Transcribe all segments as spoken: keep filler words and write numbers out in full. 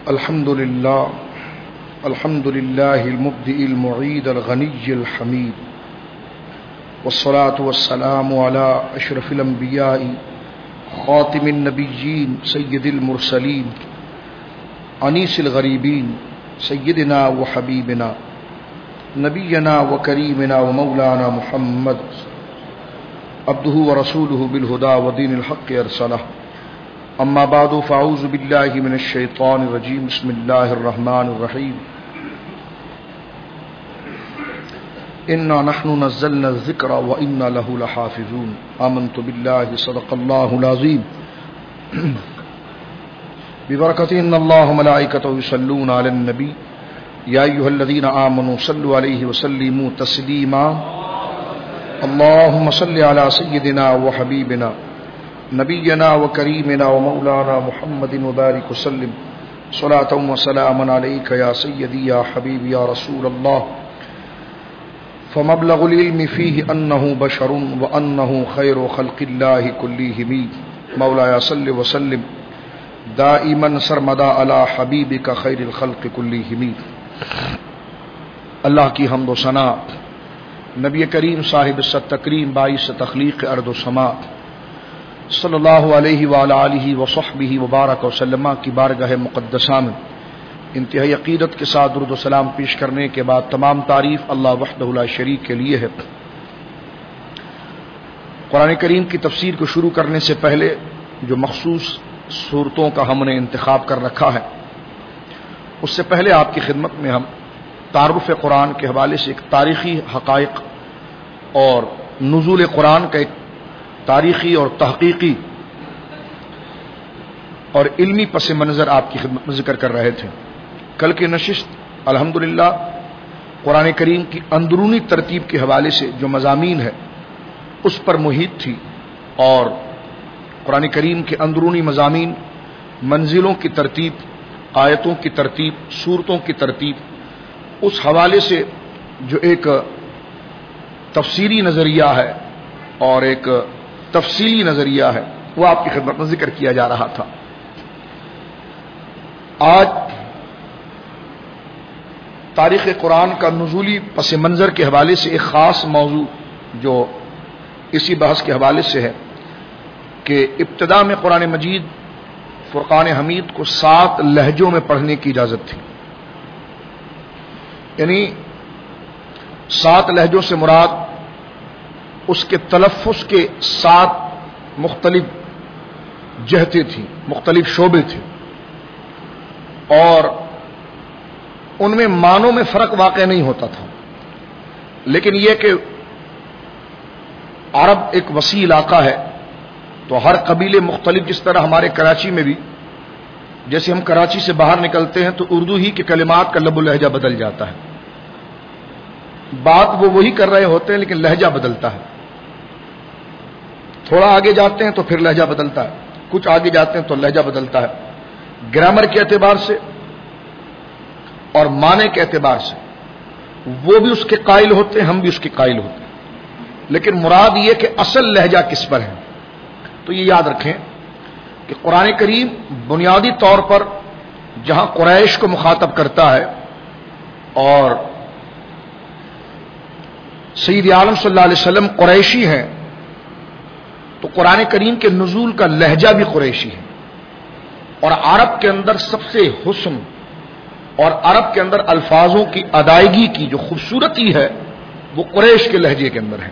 الحمد لله الحمد لله المبدئ المعيد الغني الحميد والصلاة والسلام على أشرف الأنبياء خاتم النبيين سيد المرسلين أنيس الغريبين سيدنا وحبيبنا نبينا وكريمنا ومولانا محمد عبده ورسوله بالهدى ودين الحق أرسله. اما بعد فاعوذ باللہ من الشیطان الرجیم بسم اللہ الرحمن الرحیم. انا نحن نزلنا الذکر وانا له لحافظون. آمنت باللہ صدق اللہ العظیم. ببرکۃ ان اللہ ملائکتہ یصلون علی النبی یا ایھا الذین آمنوا صلوا علیہ وسلموا تسلیما. اللهم صل علی سیدنا وحبیبنا نبینا وکریمنا ومولانا محمد وبارک وسلم صلاۃ وسلاما علیک یا سیدی یا حبیبی یا رسول اللہ. فمبلغ العلم فیہ انہ بشر وانہ خیر خلق اللہ کلہم. مولایا صل وسلم دائما سرمدا علی حبیبک خیر الخلق کلہم. اللہ کی حمد و ثنا نبی کریم صاحب ست تکریم باعث تخلیق ارض و سما صلی اللہ علیہ وعلی آلہ وصحبہ وبارک وسلم کی بارگاہ مقدسہ میں انتہائی عقیدت کے ساتھ درود و سلام پیش کرنے کے بعد تمام تعریف اللہ وحدہ لا شریک کے لیے ہے. قرآن کریم کی تفسیر کو شروع کرنے سے پہلے جو مخصوص صورتوں کا ہم نے انتخاب کر رکھا ہے، اس سے پہلے آپ کی خدمت میں ہم تعارف قرآن کے حوالے سے ایک تاریخی حقائق اور نزول قرآن کا ایک تاریخی اور تحقیقی اور علمی پس منظر آپ کی خدمت میں ذکر کر رہے تھے. کل کی نشست الحمدللہ قرآن کریم کی اندرونی ترتیب کے حوالے سے جو مضامین ہے اس پر محیط تھی، اور قرآن کریم کے اندرونی مضامین منزلوں کی ترتیب، آیتوں کی ترتیب، سورتوں کی ترتیب، اس حوالے سے جو ایک تفسیری نظریہ ہے اور ایک تفصیلی نظریہ ہے وہ آپ کی خدمت میں ذکر کیا جا رہا تھا. آج تاریخ قرآن کا نزولی پس منظر کے حوالے سے ایک خاص موضوع جو اسی بحث کے حوالے سے ہے کہ ابتدا میں قرآن مجید فرقان حمید کو سات لہجوں میں پڑھنے کی اجازت تھی. یعنی سات لہجوں سے مراد اس کے تلفظ کے سات مختلف جہتیں تھیں، مختلف شعبے تھے، اور ان میں معنوں میں فرق واقع نہیں ہوتا تھا. لیکن یہ کہ عرب ایک وسیع علاقہ ہے، تو ہر قبیلے مختلف، جس طرح ہمارے کراچی میں بھی جیسے ہم کراچی سے باہر نکلتے ہیں تو اردو ہی کے کلمات کا لب و لہجہ بدل جاتا ہے. بات وہ وہی کر رہے ہوتے ہیں لیکن لہجہ بدلتا ہے. تھوڑا آگے جاتے ہیں تو پھر لہجہ بدلتا ہے، کچھ آگے جاتے ہیں تو لہجہ بدلتا ہے. گرامر کے اعتبار سے اور معنی کے اعتبار سے وہ بھی اس کے قائل ہوتے ہیں، ہم بھی اس کے قائل ہوتے ہیں. لیکن مراد یہ کہ اصل لہجہ کس پر ہے. تو یہ یاد رکھیں کہ قرآن کریم بنیادی طور پر جہاں قریش کو مخاطب کرتا ہے، اور سید عالم صلی اللہ علیہ وسلم قریشی ہیں، تو قرآن کریم کے نزول کا لہجہ بھی قریشی ہے. اور عرب کے اندر سب سے حسن اور عرب کے اندر الفاظوں کی ادائیگی کی جو خوبصورتی ہے وہ قریش کے لہجے کے اندر ہے.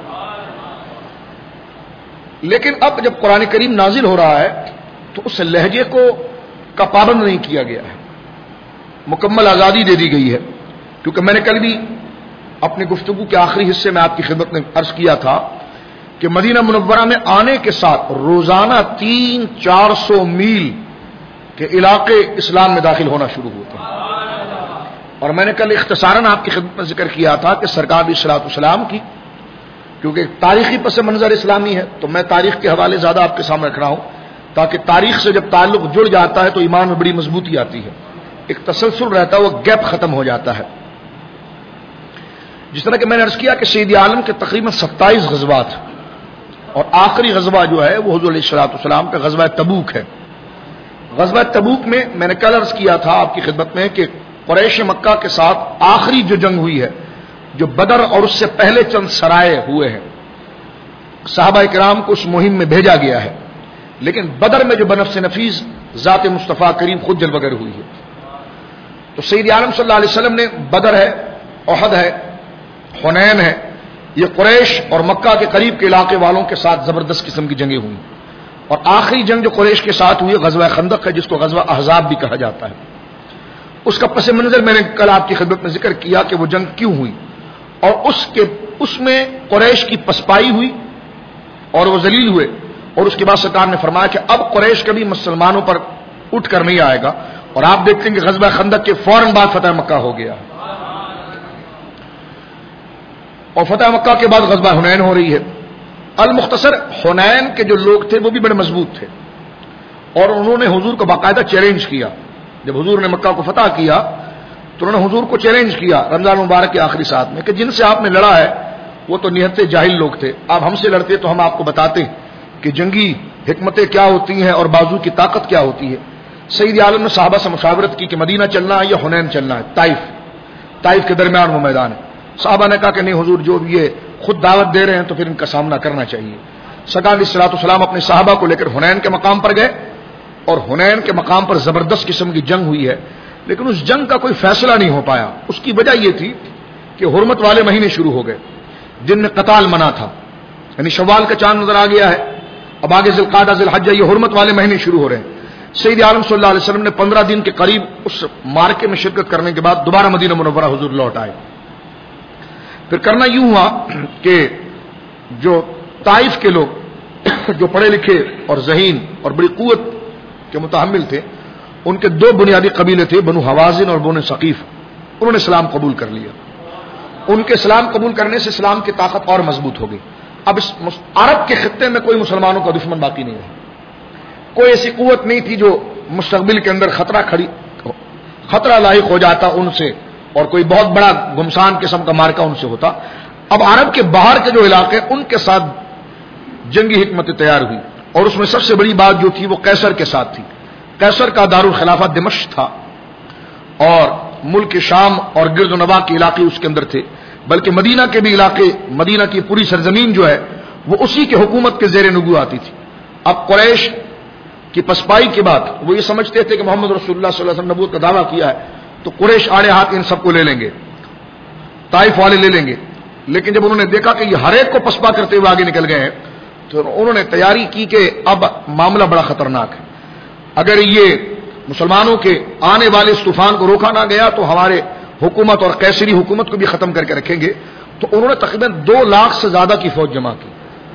لیکن اب جب قرآن کریم نازل ہو رہا ہے تو اس لہجے کو کا پابند نہیں کیا گیا ہے، مکمل آزادی دے دی گئی ہے. کیونکہ میں نے کل بھی اپنی گفتگو کے آخری حصے میں آپ کی خدمت میں عرض کیا تھا کہ مدینہ منورہ میں آنے کے ساتھ روزانہ تین چار سو میل کے علاقے اسلام میں داخل ہونا شروع ہوتے ہیں. اور میں نے کل اختصاراً آپ کی خدمت میں ذکر کیا تھا کہ سرکار علیہ الصلوۃ والسلام کی، کیونکہ تاریخی پس منظر اسلامی ہے تو میں تاریخ کے حوالے زیادہ آپ کے سامنے رکھ رہا ہوں، تاکہ تاریخ سے جب تعلق جڑ جاتا ہے تو ایمان میں بڑی مضبوطی آتی ہے، ایک تسلسل رہتا ہے، وہ گیپ ختم ہو جاتا ہے. جس طرح کہ میں نے عرض کیا کہ سید عالم کے تقریباً ستائیس غزوات، اور آخری غزوہ جو ہے وہ حضور علیہ الصلوۃ والسلام کا غزوہ تبوک ہے. غزوہ تبوک میں میں نے کل عرض کیا تھا آپ کی خدمت میں کہ قریش مکہ کے ساتھ آخری جو جنگ ہوئی ہے، جو بدر اور اس سے پہلے چند سرائے ہوئے ہیں، صحابہ کرام کو اس مہم میں بھیجا گیا ہے، لیکن بدر میں جو بنفس نفیس ذات مصطفیٰ کریم خود جلوگر ہوئی ہے. تو سید عالم صلی اللہ علیہ وسلم نے بدر ہے، احد ہے، حنین ہے، یہ قریش اور مکہ کے قریب کے علاقے والوں کے ساتھ زبردست قسم کی جنگیں ہوئی، اور آخری جنگ جو قریش کے ساتھ ہوئی غزوہ خندق ہے، جس کو غزوہ احزاب بھی کہا جاتا ہے. اس کا پس منظر میں نے کل آپ کی خدمت میں ذکر کیا کہ وہ جنگ کیوں ہوئی، اور اس کے اس میں قریش کی پسپائی ہوئی اور وہ ذلیل ہوئے، اور اس کے بعد سرکار نے فرمایا کہ اب قریش کبھی مسلمانوں پر اٹھ کر نہیں آئے گا، اور آپ دیکھتے ہیں کہ غزوہ خندق کے فوراً بعد فتح مکہ ہو گیا، اور فتح مکہ کے بعد غزوہ حنین ہو رہی ہے. المختصر حنین کے جو لوگ تھے وہ بھی بڑے مضبوط تھے، اور انہوں نے حضور کو باقاعدہ چیلنج کیا. جب حضور نے مکہ کو فتح کیا تو انہوں نے حضور کو چیلنج کیا رمضان مبارک کے آخری ساتھ میں کہ جن سے آپ نے لڑا ہے وہ تو نہایت جاہل لوگ تھے، آپ ہم سے لڑتے تو ہم آپ کو بتاتے کہ جنگی حکمتیں کیا ہوتی ہیں اور بازو کی طاقت کیا ہوتی ہے. سید عالم نے صحابہ سے مشاورت کی کہ مدینہ چلنا ہے یا حنین چلنا ہے. طائف طائف کے درمیان وہ میدان ہے. صحابہ نے کہا کہ نہیں حضور، جو یہ خود دعوت دے رہے ہیں تو پھر ان کا سامنا کرنا چاہیے. سرکار علیہ الصلوۃ والسلام اپنے صحابہ کو لے کر حنین کے مقام پر گئے، اور حنین کے مقام پر زبردست قسم کی جنگ ہوئی ہے، لیکن اس جنگ کا کوئی فیصلہ نہیں ہو پایا. اس کی وجہ یہ تھی کہ حرمت والے مہینے شروع ہو گئے جن میں قتال منع تھا، یعنی شوال کا چاند نظر آ گیا ہے، اب آگے ذی القعدہ ذی الحجہ، یہ حرمت والے مہینے شروع ہو رہے ہیں. سید عالم صلی اللہ علیہ وسلم نے پندرہ دن کے قریب اس مارکے میں شرکت کرنے کے بعد دوبارہ مدینہ منورہ حضور لوٹ آئے. پھر کرنا یوں ہوا کہ جو طائف کے لوگ جو پڑھے لکھے اور ذہین اور بڑی قوت کے متحمل تھے، ان کے دو بنیادی قبیلے تھے، بنو حوازن اور بنو ثقیف، انہوں نے اسلام قبول کر لیا. ان کے اسلام قبول کرنے سے اسلام کی طاقت اور مضبوط ہو گئی. اب اس عرب کے خطے میں کوئی مسلمانوں کا دشمن باقی نہیں رہا، کوئی ایسی قوت نہیں تھی جو مستقبل کے اندر خطرہ کھڑی خطرہ لاحق ہو جاتا ان سے، اور کوئی بہت بڑا گمسان قسم کا مارکا ان سے ہوتا. اب عرب کے باہر کے جو علاقے ان کے ساتھ جنگی حکمت تیار ہوئی، اور اس میں سب سے بڑی بات جو تھی وہ قیصر کے ساتھ تھی. قیصر کا دارالخلافہ دمشق تھا، اور ملک شام اور گرد و نواح کے علاقے اس کے اندر تھے، بلکہ مدینہ کے بھی علاقے، مدینہ کی پوری سرزمین جو ہے وہ اسی کے حکومت کے زیر نگو آتی تھی. اب قریش کی پسپائی کے بعد وہ یہ سمجھتے تھے کہ محمد رسول اللہ صلی اللہ علیہ وسلم نے نبوت کا دعویٰ کیا ہے تو قریش آڑے ہاتھ ان سب کو لے لیں گے، طائف والے لے لیں گے. لیکن جب انہوں نے دیکھا کہ یہ ہر ایک کو پسپا کرتے ہوئے آگے نکل گئے ہیں تو انہوں نے تیاری کی کہ اب معاملہ بڑا خطرناک ہے، اگر یہ مسلمانوں کے آنے والے اس طوفان کو روکا نہ گیا تو ہمارے حکومت اور قیصری حکومت کو بھی ختم کر کے رکھیں گے. تو انہوں نے تقریباً دو لاکھ سے زیادہ کی فوج جمع کی،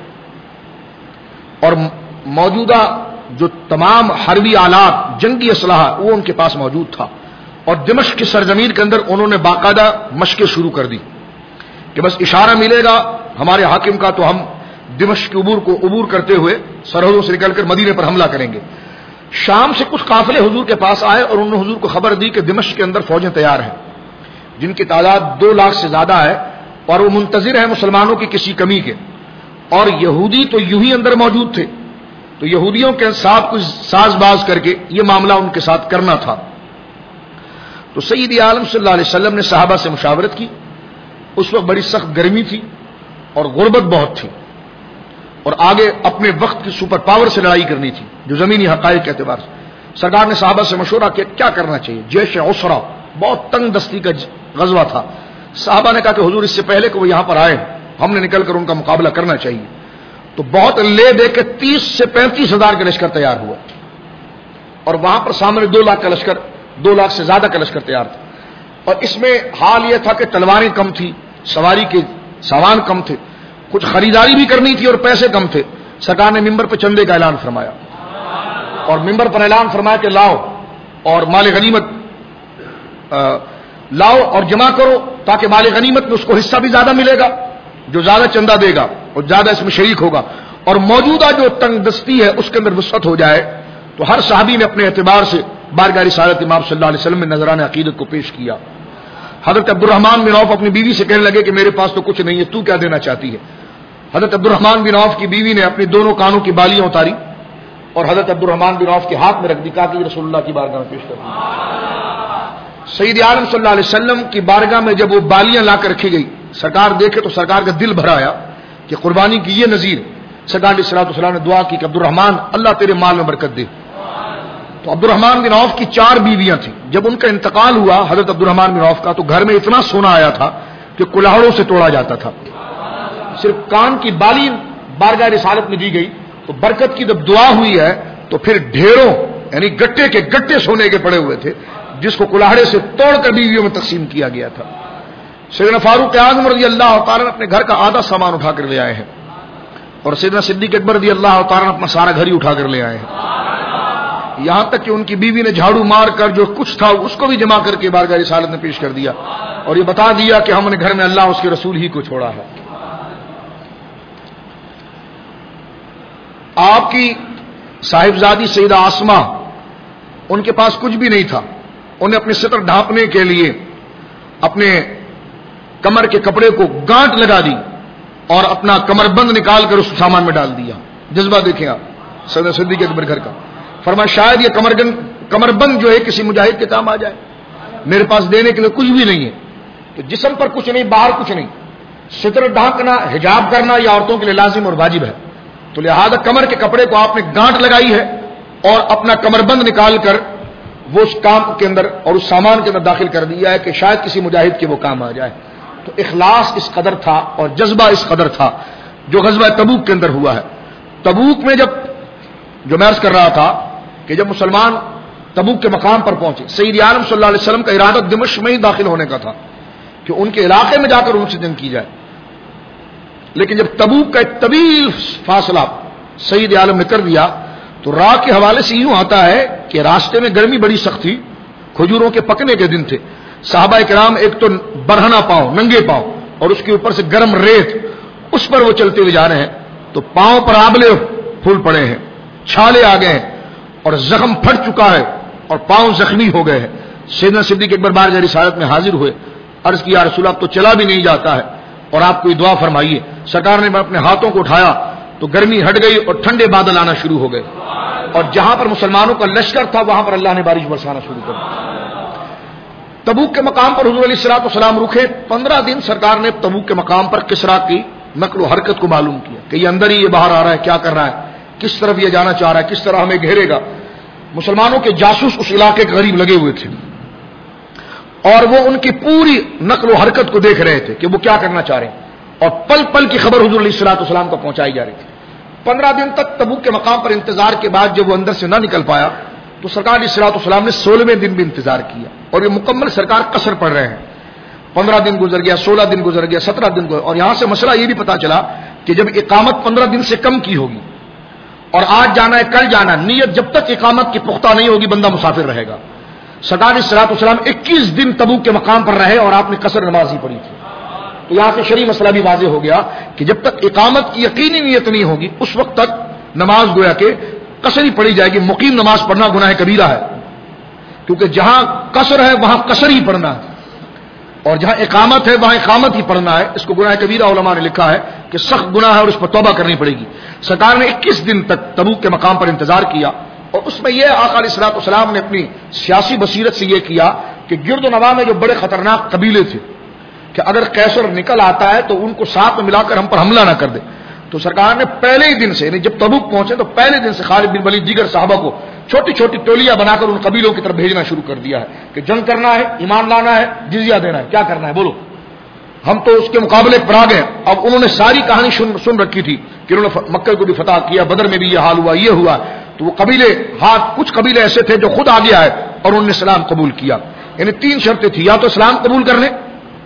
اور موجودہ جو تمام حربی آلات، جنگی اسلحہ وہ ان کے پاس موجود تھا، اور دمشق کی سرزمین کے اندر انہوں نے باقاعدہ مشقیں شروع کر دی کہ بس اشارہ ملے گا ہمارے حاکم کا تو ہم دمشق کے عبور کو عبور کرتے ہوئے سرحدوں سے نکل کر مدینے پر حملہ کریں گے. شام سے کچھ قافلے حضور کے پاس آئے اور انہوں نے حضور کو خبر دی کہ دمشق کے اندر فوجیں تیار ہیں جن کی تعداد دو لاکھ سے زیادہ ہے، اور وہ منتظر ہیں مسلمانوں کی کسی کمی کے. اور یہودی تو یوں ہی اندر موجود تھے، تو یہودیوں کے ساتھ کچھ ساز باز کر کے یہ معاملہ ان کے ساتھ کرنا تھا. تو سید عالم صلی اللہ علیہ وسلم نے صحابہ سے مشاورت کی. اس وقت بڑی سخت گرمی تھی اور غربت بہت تھی، اور آگے اپنے وقت کی سپر پاور سے لڑائی کرنی تھی جو زمینی حقائق کے اعتبار سے. سرکار نے صحابہ سے مشورہ کیا کیا کرنا چاہیے. جیش عسرہ بہت تنگ دستی کا غزوہ تھا. صحابہ نے کہا کہ حضور اس سے پہلے کہ وہ یہاں پر آئے ہم نے نکل کر ان کا مقابلہ کرنا چاہیے. تو بہت لے دے کے تیس سے پینتیس ہزار کا لشکر تیار ہوا، اور وہاں پر سامنے دو لاکھ کا لشکر دو لاکھ سے زیادہ کا لشکر تیار تھا. اور اس میں حال یہ تھا کہ تلواریں کم تھی، سواری کے سامان کم تھے، کچھ خریداری بھی کرنی تھی اور پیسے کم تھے. سرکار نے ممبر پہ چندے کا اعلان فرمایا، اور ممبر پر اعلان فرمایا کہ لاؤ اور مال غنیمت لاؤ اور جمع کرو تاکہ مال غنیمت میں اس کو حصہ بھی زیادہ ملے گا، جو زیادہ چندہ دے گا اور زیادہ اس میں شریک ہوگا، اور موجودہ جو تنگ دستی ہے اس کے اندر وسعت ہو جائے. تو ہر صحابی نے اپنے اعتبار سے بارگاہ رسالت امام صلی اللہ علیہ وسلم میں نذران عقیدت کو پیش کیا. حضرت عبد الرحمن بن عوف اپنی بیوی سے کہنے لگے کہ میرے پاس تو کچھ نہیں ہے، تو کیا دینا چاہتی ہے. حضرت عبد الرحمن بن عوف کی بیوی نے اپنی دونوں کانوں کی بالیاں اتاری اور حضرت عبد الرحمن بن عوف کے ہاتھ میں رکھ دی، کہا کہ رسول اللہ کی بارگاہ میں پیش کر دی۔ سید عالم صلی اللہ علیہ وسلم کی بارگاہ میں جب وہ بالیاں لا کر رکھی گئی، سرکار دیکھے تو سرکار کا دل بھر آیا کہ قربانی کی یہ نذیر۔ سرکار علیہ الصلوۃ والسلام نے دعا کی کہ عبد الرحمن اللہ تیرے مال میں برکت دے۔ تو عبد الرحمن بن عوف کی چار بیویاں تھیں، جب ان کا انتقال ہوا حضرت عبد الرحمن بن عوف کا، تو گھر میں اتنا سونا آیا تھا کہ کلاہڑوں سے توڑا جاتا تھا۔ صرف کان کی بالی بارگاہ رسالت میں دی گئی تو برکت کی جب دعا ہوئی ہے تو پھر ڈھیروں یعنی گٹے کے گٹے سونے کے پڑے ہوئے تھے، جس کو کلاہڑے سے توڑ کر بیویوں میں تقسیم کیا گیا تھا۔ سیدنا فاروق اعظم رضی اللہ تعالیٰ نے اپنے گھر کا آدھا سامان اٹھا کر لے آئے ہیں، اور سیدنا صدیق اکبر رضی اللہ تعالیٰ نے اپنا سارا گھر ہی اٹھا کر لے آئے ہیں، یہاں تک کہ ان کی بیوی نے جھاڑو مار کر جو کچھ تھا اس کو بھی جمع کر کے بارگاہ رسالت میں پیش کر دیا، اور یہ بتا دیا کہ ہم نے گھر میں اللہ اس کے رسول ہی کو چھوڑا ہے۔ آپ کی صاحبزادی سیدہ آسمہ، ان کے پاس کچھ بھی نہیں تھا، انہیں اپنے ستر ڈھانپنے کے لیے اپنے کمر کے کپڑے کو گانٹ لگا دی اور اپنا کمر بند نکال کر اس سامان میں ڈال دیا۔ جذبہ دیکھیں آپ سیدنا صدیق اکبر گھر کا، فرمایا شاید یہ کمر کمر بند جو ہے کسی مجاہد کے کام آ جائے، میرے پاس دینے کے لیے کچھ بھی نہیں ہے۔ تو جسم پر کچھ نہیں، باہر کچھ نہیں، ستر ڈھانکنا حجاب کرنا یہ عورتوں کے لیے لازم اور واجب ہے، تو لہذا کمر کے کپڑے کو آپ نے گانٹ لگائی ہے اور اپنا کمر بند نکال کر وہ اس کام کے اندر اور اس سامان کے اندر داخل کر دیا ہے کہ شاید کسی مجاہد کے وہ کام آ جائے۔ تو اخلاص اس قدر تھا اور جذبہ اس قدر تھا جو غزوہ تبوک کے اندر ہوا ہے۔ تبوک میں جب جو میں عرض کر رہا تھا کہ جب مسلمان تبوک کے مقام پر پہنچے، سید عالم صلی اللہ علیہ وسلم کا ارادہ دمشق میں ہی داخل ہونے کا تھا کہ ان کے علاقے میں جا کر ان سے جنگ کی جائے، لیکن جب تبوک کا ایک طویل فاصلہ سید عالم نے کر دیا تو راہ کے حوالے سے یوں آتا ہے کہ راستے میں گرمی بڑی سخت تھی، کھجوروں کے پکنے کے دن تھے، صحابہ کرام ایک تو برہنہ پاؤں ننگے پاؤں اور اس کے اوپر سے گرم ریت، اس پر وہ چلتے ہوئے جا رہے ہیں تو پاؤں پر آبلے پھول پڑے ہیں، چھالے آ گئے ہیں اور زخم پھٹ چکا ہے اور پاؤں زخمی ہو گئے ہیں۔ سیدنا صدیق اکبر بارگاہ رسالت میں حاضر ہوئے، عرض کیا رسول اللہ تو چلا بھی نہیں جاتا ہے اور آپ کوئی دعا فرمائیے۔ سرکار نے اپنے ہاتھوں کو اٹھایا تو گرمی ہٹ گئی اور ٹھنڈے بادل آنا شروع ہو گئے، اور جہاں پر مسلمانوں کا لشکر تھا وہاں پر اللہ نے بارش برسانا شروع کر دی۔ تبوک کے مقام پر حضور علیہ الصلوۃ والسلام رکے، پندرہ دن سرکار نے تبوک کے مقام پر کسریٰ کی نقل و حرکت کو معلوم کیا کہ یہ اندر ہی یہ باہر آ رہا ہے، کیا کر رہا ہے، کس طرف یہ جانا چاہ رہا ہے، کس طرح ہمیں گھیرے گا۔ مسلمانوں کے جاسوس اس علاقے کے قریب لگے ہوئے تھے اور وہ ان کی پوری نقل و حرکت کو دیکھ رہے تھے کہ وہ کیا کرنا چاہ رہے ہیں، اور پل پل کی خبر حضور علیہ الصلوۃ والسلام کو پہنچائی جا رہی تھی۔ پندرہ دن تک تبوک کے مقام پر انتظار کے بعد جب وہ اندر سے نہ نکل پایا تو سرکار علیہ الصلوۃ والسلام نے سولہویں دن بھی انتظار کیا، اور یہ مکمل سرکار قصر پڑھ رہے ہیں۔ پندرہ دن گزر گیا، سولہ دن گزر گیا، سترہ دن گزر، اور یہاں سے مسئلہ یہ بھی پتا چلا کہ جب اقامت پندرہ دن سے کم کی ہوگی اور آج جانا ہے کل جانا، نیت جب تک اقامت کی پختہ نہیں ہوگی بندہ مسافر رہے گا۔ سرکار علیہ الصلوۃ والسلام اکیس دن تبوک کے مقام پر رہے اور آپ نے قصر نماز ہی پڑھی تھی۔ تو یہاں سے شرعی مسئلہ بھی واضح ہو گیا کہ جب تک اقامت کی یقینی نیت نہیں ہوگی اس وقت تک نماز گویا کہ قصر ہی پڑھی جائے گی۔ مقیم نماز پڑھنا گناہ کبیرہ ہے، کیونکہ جہاں قصر ہے وہاں قصر ہی پڑھنا ہے، اور جہاں اقامت ہے وہاں اقامت ہی پڑھنا ہے۔ اس کو گناہ کبیرہ علماء نے لکھا ہے کہ سخت گناہ ہے اور اس پر توبہ کرنی پڑے گی۔ سرکار نے اکیس دن تک تبوک کے مقام پر انتظار کیا، اور اس میں یہ آقا علیہ الصلوۃ والسلام نے اپنی سیاسی بصیرت سے یہ کیا کہ گرد و نواح میں جو بڑے خطرناک قبیلے تھے کہ اگر قیصر نکل آتا ہے تو ان کو ساتھ میں ملا کر ہم پر حملہ نہ کر دے، تو سرکار نے پہلے ہی دن سے یعنی جب تبوک پہنچے تو پہلے دن سے خالد بن ولید دیگر صحابہ کو چھوٹی چھوٹی ٹولیاں بنا کر ان قبیلوں کی طرف بھیجنا شروع کر دیا ہے کہ جنگ کرنا ہے، ایمان لانا ہے، جزیہ دینا ہے، کیا کرنا ہے بولو، ہم تو اس کے مقابلے پر آ گئے۔ اب انہوں نے ساری کہانی سن, سن رکھی تھی کہ انہوں نے مکہ کو بھی فتح کیا، بدر میں بھی یہ حال ہوا، یہ ہوا، تو وہ قبیلے ہاتھ کچھ قبیلے ایسے تھے جو خود آگے آئے اور انہوں نے اسلام قبول کیا۔ یعنی تین شرطیں تھیں، یا تو اسلام قبول کر لیں،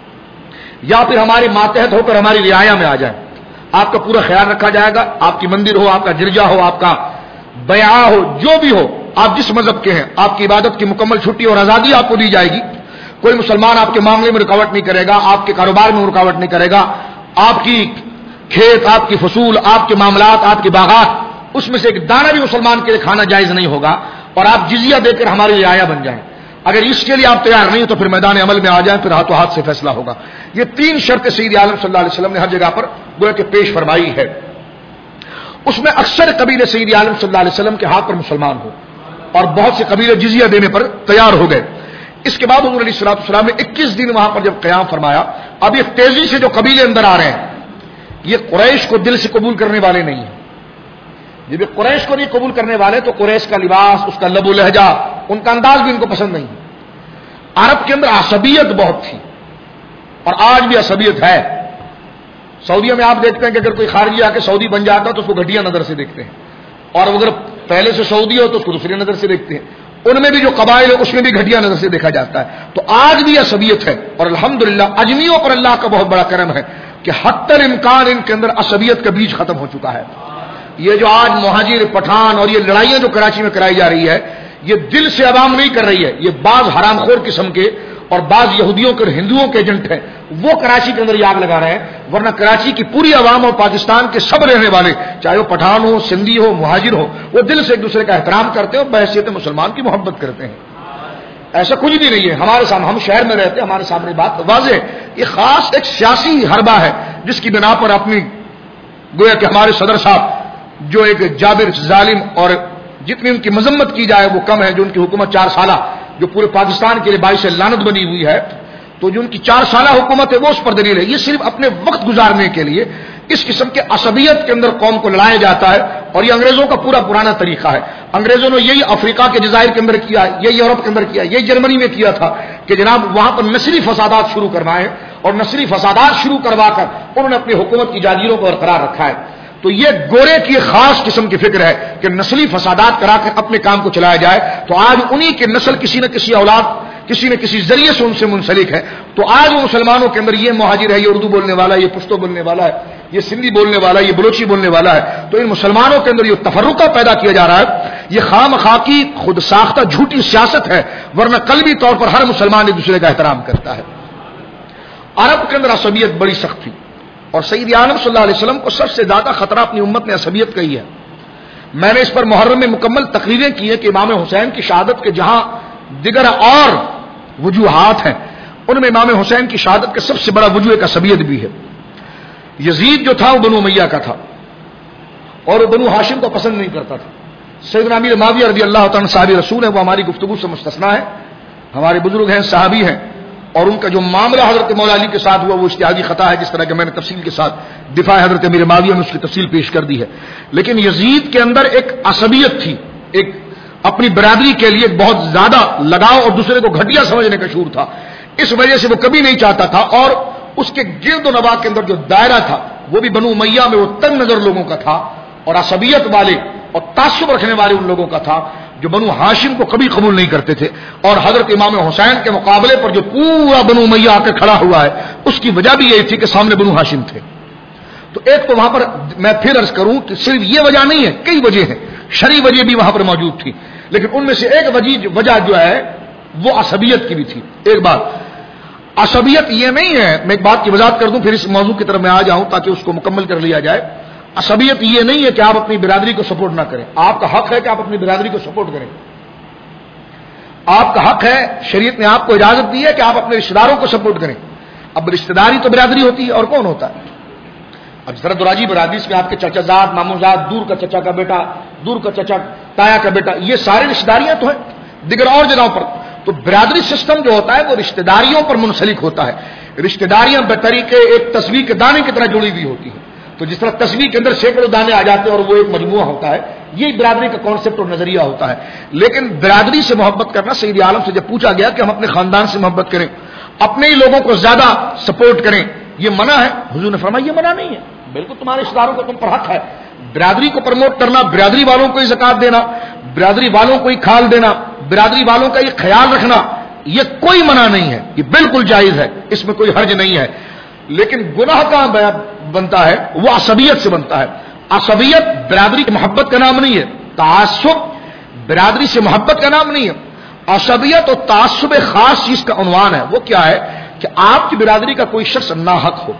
یا پھر ہمارے ماتحت ہو کر ہماری رعایا میں آ جائیں، آپ کا پورا خیال رکھا جائے گا، آپ کی مندر ہو، آپ کا گرجا ہو، آپ کا بیعہ ہو، جو بھی ہو، آپ جس مذہب کے ہیں، آپ کی عبادت کی مکمل چھٹی اور آزادی آپ کو دی جائے گی۔ کوئی مسلمان آپ کے معاملے میں رکاوٹ نہیں کرے گا، آپ کے کاروبار میں رکاوٹ نہیں کرے گا، آپ کی کھیت، آپ کی فصول، آپ کے معاملات، آپ کے باغات، اس میں سے ایک دانہ بھی مسلمان کے لیے کھانا جائز نہیں ہوگا، اور آپ جزیہ دے کر ہماری رعایا بن جائیں۔ اگر اس کے لیے آپ تیار نہیں تو پھر میدان عمل میں آ جائیں، پھر ہاتھوں ہاتھ سے فیصلہ ہوگا۔ یہ تین شرطیں سید عالم صلی اللہ علیہ وسلم نے ہر جگہ پر گویا کہ پیش فرمائی ہے، اس میں اکثر قبیلے سید عالم صلی اللہ علیہ وسلم کے ہاتھ پر مسلمان ہو اور بہت سے قبیلے جزیہ دینے پر تیار ہو گئے. اس کے بعد حضور علیہ الصلوۃ والسلام نے اکیس دن وہاں پر جب قیام فرمایا. اب یہ تیزی سے جو قبیلے اندر آ رہے ہیں یہ قریش کو دل سے قبول کرنے والے نہیں ہیں. جب یہ قریش کو نہیں قبول کرنے والے تو قریش کا لباس، اس کا لب و لہجہ، ان کا انداز بھی ان کو پسند نہیں. عرب کے اندر عصبیت بہت تھی اور آج بھی عصبیت ہے. سعودیہ میں آپ دیکھتے ہیں کہ اگر کوئی خارجی آ کے سعودی بن جاتا ہے تو اس کو گھٹیا نظر سے دیکھتے ہیں، اور اگر پہلے سے سعودی ہو تو اس کو دوسری نظر سے دیکھتے ہیں. ان میں بھی جو قبائل ہے اس میں بھی گھٹیا نظر سے دیکھا جاتا ہے. تو آج بھی عصبیت ہے اور الحمدللہ اجمیوں پر اللہ کا بہت بڑا کرم ہے کہ حتی الامکان ان کے اندر عصبیت کا بیج ختم ہو چکا ہے. یہ جو آج مہاجر پٹھان اور یہ لڑائیاں جو کراچی میں کرائی جا رہی ہے یہ دل سے عوام نہیں کر رہی ہے، یہ بعض حرام خور قسم کے اور بعض یہودیوں کے اور ہندوؤں کے ایجنٹ ہیں وہ کراچی کے اندر یہ آگ لگا رہے ہیں. ورنہ کراچی کی پوری عوام اور پاکستان کے سب رہنے والے چاہے وہ پٹھان ہو، سندھی ہو، مہاجر ہو، وہ دل سے ایک دوسرے کا احترام کرتے ہیں اور بحیثیت مسلمان کی محبت کرتے ہیں. ایسا کچھ بھی نہیں ہے. ہمارے سامنے، ہم شہر میں رہتے ہیں، ہمارے سامنے بات واضح ہے. یہ خاص ایک سیاسی حربہ ہے جس کی بنا پر اپنی گویا کہ ہمارے صدر صاحب جو ایک جابر ظالم اور جتنی ان کی مذمت کی جائے وہ کم ہے، جو ان کی حکومت چار سالہ جو پورے پاکستان کے لیے باعث لعنت بنی ہوئی ہے، تو جو ان کی چار سالہ حکومت ہے وہ اس پر دلیل ہے. یہ صرف اپنے وقت گزارنے کے لیے اس قسم کے عصبیت کے اندر قوم کو لڑایا جاتا ہے اور یہ انگریزوں کا پورا پرانا طریقہ ہے. انگریزوں نے یہی افریقہ کے جزائر کے اندر کیا، یہی یورپ کے اندر کیا، یہی جرمنی میں کیا تھا کہ جناب وہاں پر نسلی فسادات شروع کروائے اور نسلی فسادات شروع کروا کر انہوں نے اپنی حکومت کی جاگیروں کو برقرار رکھا ہے. تو یہ گورے کی خاص قسم کی فکر ہے کہ نسلی فسادات کرا کر اپنے کام کو چلایا جائے. تو آج انہی کے نسل کسی نہ کسی اولاد کسی نہ کسی ذریعے سے ان سے منسلک ہے. تو آج وہ مسلمانوں کے اندر یہ مہاجر ہے، یہ اردو بولنے والا ہے، یہ پشتو بولنے والا ہے، یہ سندھی بولنے والا ہے، یہ بلوچی بولنے والا ہے. تو ان مسلمانوں کے اندر یہ تفرقہ پیدا کیا جا رہا ہے. یہ خام خواہ کی خود ساختہ جھوٹی سیاست ہے، ورنہ قلبی طور پر ہر مسلمان ایک دوسرے کا احترام کرتا ہے. عرب کے اندر عصبیت بڑی سخت تھی اور سید عالم صلی اللہ علیہ وسلم کو سب سے زیادہ خطرہ اپنی امت نے عصبیت کا ہی ہے. میں نے اس پر محرم میں مکمل تقریریں کی ہیں کہ امام حسین کی شہادت کے جہاں دیگر اور وجوہات ہیں ان میں امام حسین کی شہادت کا سب سے بڑا وجوہ ایک عصبیت بھی ہے. یزید جو تھا وہ بنو امیہ کا تھا اور وہ بنو ہاشم کو پسند نہیں کرتا تھا. سیدنا امیر معاویہ رضی اللہ تعالیٰ صحابی رسول ہیں، وہ ہماری گفتگو سے مستثنا ہے، ہمارے بزرگ ہیں، صحابی ہیں، اور ان کا جو معاملہ حضرت مولا علی کے ساتھ ہوا وہ اجتہادی خطا ہے، جس طرح کہ میں نے تفصیل کے ساتھ دفاع حضرت امیر معاویہ میں اس کی تفصیل پیش کر دی ہے. لیکن یزید کے اندر ایک عصبیت تھی، ایک اپنی برادری کے لیے بہت زیادہ لگاؤ اور دوسرے کو گھٹیا سمجھنے کا شعور تھا. اس وجہ سے وہ کبھی نہیں چاہتا تھا اور اس کے گرد و نواح کے اندر جو دائرہ تھا وہ بھی بنو امیہ میں وہ تنگ نظر لوگوں کا تھا اور عصبیت والے اور تعصب رکھنے والے ان لوگوں کا تھا جو بنو ہاشم کو کبھی قبول نہیں کرتے تھے. اور حضرت امام حسین کے مقابلے پر جو پورا بنو امیہ آ کے کھڑا ہوا ہے اس کی وجہ بھی یہی تھی کہ سامنے بنو ہاشم تھے. تو ایک تو وہاں پر میں پھر عرض کروں کہ صرف یہ وجہ نہیں ہے، کئی وجہ ہیں، شرعی وجہ بھی وہاں پر موجود تھی، لیکن ان میں سے ایک وجہ جو ہے وہ عصبیت کی بھی تھی. ایک بات عصبیت یہ نہیں ہے، میں ایک بات کی وضاحت کر دوں پھر اس موضوع کی طرف میں آ جاؤں تاکہ اس کو مکمل کر لیا جائے. عصبیت یہ نہیں ہے کہ آپ اپنی برادری کو سپورٹ نہ کریں، آپ کا حق ہے کہ آپ اپنی برادری کو سپورٹ کریں. آپ کا حق ہے، شریعت نے آپ کو اجازت دی ہے کہ آپ اپنے رشتہ داروں کو سپورٹ کریں. اب رشتہ داری تو برادری ہوتی ہے اور کون ہوتا ہے؟ اب ذرا دراجی برادری اس میں آپ کے چچا زاد، ماموں زاد، دور کا چچا کا بیٹا، دور کا چچا تایا کا بیٹا، یہ سارے رشتہ داریاں تو ہیں دیگر اور جگہوں پر. تو برادری سسٹم جو ہوتا ہے وہ رشتہ داریوں پر منسلک ہوتا ہے. رشتہ داریاں بطریقے ایک تصویر کے دانے کی طرح جڑی ہوئی ہوتی ہیں. تو جس طرح تصویر کے اندر سینکڑوں دانے آ جاتے ہیں اور وہ ایک مجموعہ ہوتا ہے، یہ برادری کا کانسیپٹ اور نظریہ ہوتا ہے. لیکن برادری سے محبت کرنا، سید عالم سے جب پوچھا گیا کہ ہم اپنے خاندان سے محبت کریں، اپنے ہی لوگوں کو زیادہ سپورٹ کریں، یہ منع ہے؟ حضور نے فرمایا یہ منع نہیں ہے، بالکل تمہارے رشتہ داروں کو تم پر حق ہے. برادری کو پروموٹ کرنا، برادری والوں کو ہی زکات دینا، برادری والوں کو ہی کھال دینا، برادری والوں کا یہ خیال رکھنا، یہ کوئی منع نہیں ہے، یہ بالکل جائز ہے، اس میں کوئی حرج نہیں ہے. لیکن گناہ کہاں بنتا ہے؟ وہ عصبیت سے بنتا ہے. عصبیت برادری کی محبت کا نام نہیں ہے، تعصب برادری سے محبت کا نام نہیں ہے. عصبیت اور تعصب خاص چیز کا عنوان ہے. وہ کیا ہے کہ آپ کی برادری کا کوئی شخص ناحق ہو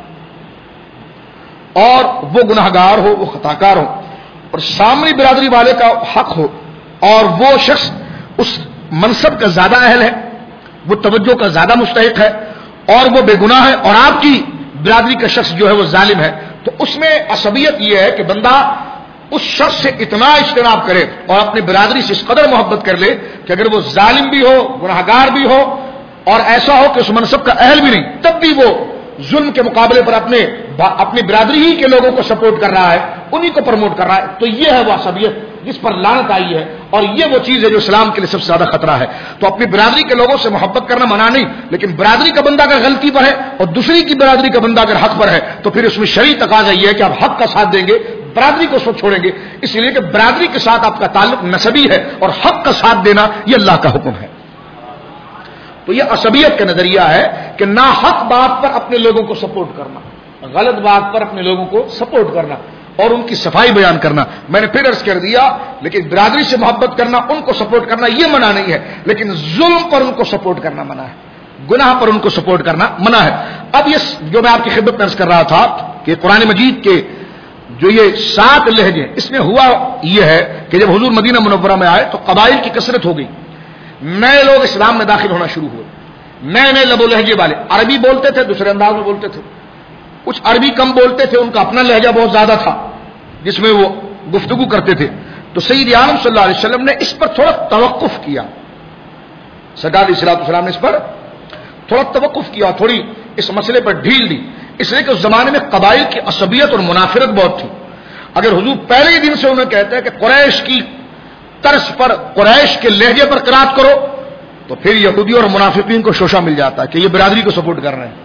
اور وہ گناہگار ہو، وہ خطاکار ہو، اور سامنے برادری والے کا حق ہو اور وہ شخص اس منصب کا زیادہ اہل ہے، وہ توجہ کا زیادہ مستحق ہے اور وہ بے گناہ ہے، اور آپ کی برادری کا شخص جو ہے وہ ظالم ہے. تو اس میں عصبیت یہ ہے کہ بندہ اس شخص سے اتنا اجتناب کرے اور اپنی برادری سے اس قدر محبت کر لے کہ اگر وہ ظالم بھی ہو، گناہگار بھی ہو، اور ایسا ہو کہ اس منصب کا اہل بھی نہیں، تب بھی وہ ظلم کے مقابلے پر اپنے اپنی برادری ہی کے لوگوں کو سپورٹ کر رہا ہے، انہی کو پروموٹ کر رہا ہے، تو یہ ہے وہ عصبیت جس پر لعنت آئی ہے، اور یہ وہ چیز ہے جو اسلام کے لیے سب سے زیادہ خطرہ ہے۔ تو اپنی برادری کے لوگوں سے محبت کرنا منع نہیں، لیکن برادری کا بندہ اگر غلطی پر ہے اور دوسری کی برادری کا بندہ اگر حق پر ہے تو پھر اس میں شرعی تقاضا یہ ہے کہ آپ حق کا ساتھ دیں گے، برادری کو سب چھوڑیں گے، اس لیے کہ برادری کے ساتھ آپ کا تعلق نسبی ہے اور حق کا ساتھ دینا یہ اللہ کا حکم ہے۔ تو یہ عصبیت کا نظریہ ہے کہ ناحق بات پر اپنے لوگوں کو سپورٹ کرنا، غلط بات پر اپنے لوگوں کو سپورٹ کرنا اور ان کی صفائی بیان کرنا۔ میں نے پھر عرض کر دیا، لیکن برادری سے محبت کرنا، ان کو سپورٹ کرنا یہ منع نہیں ہے، لیکن ظلم پر ان کو سپورٹ کرنا منع ہے، گناہ پر ان کو سپورٹ کرنا منع ہے۔ اب یہ جو میں آپ کی خدمت میں عرض کر رہا تھا کہ قرآن مجید کے جو یہ سات لہجے، اس میں ہوا یہ ہے کہ جب حضور مدینہ منورہ میں آئے تو قبائل کی کثرت ہو گئی، نئے لوگ اسلام میں داخل ہونا شروع ہوئے، نئے نئے لب و لہجے والے، عربی بولتے تھے، دوسرے انداز میں بولتے تھے، کچھ عربی کم بولتے تھے، ان کا اپنا لہجہ بہت زیادہ تھا جس میں وہ گفتگو کرتے تھے۔ تو سید عالم صلی اللہ علیہ وسلم نے اس پر تھوڑا توقف کیا، سرکار علیہ الصلوۃ والسلام نے اس پر تھوڑا توقف کیا، تھوڑی اس مسئلے پر ڈھیل دی، اس لیے کہ اس زمانے میں قبائل کی عصبیت اور منافرت بہت تھی۔ اگر حضور پہلے ہی دن سے انہیں کہتے ہیں کہ قریش کی طرز پر، قریش کے لہجے پر قرات کرو، تو پھر یہودی اور منافقین کو شوشہ مل جاتا ہے کہ یہ برادری کو سپورٹ کر رہے ہیں،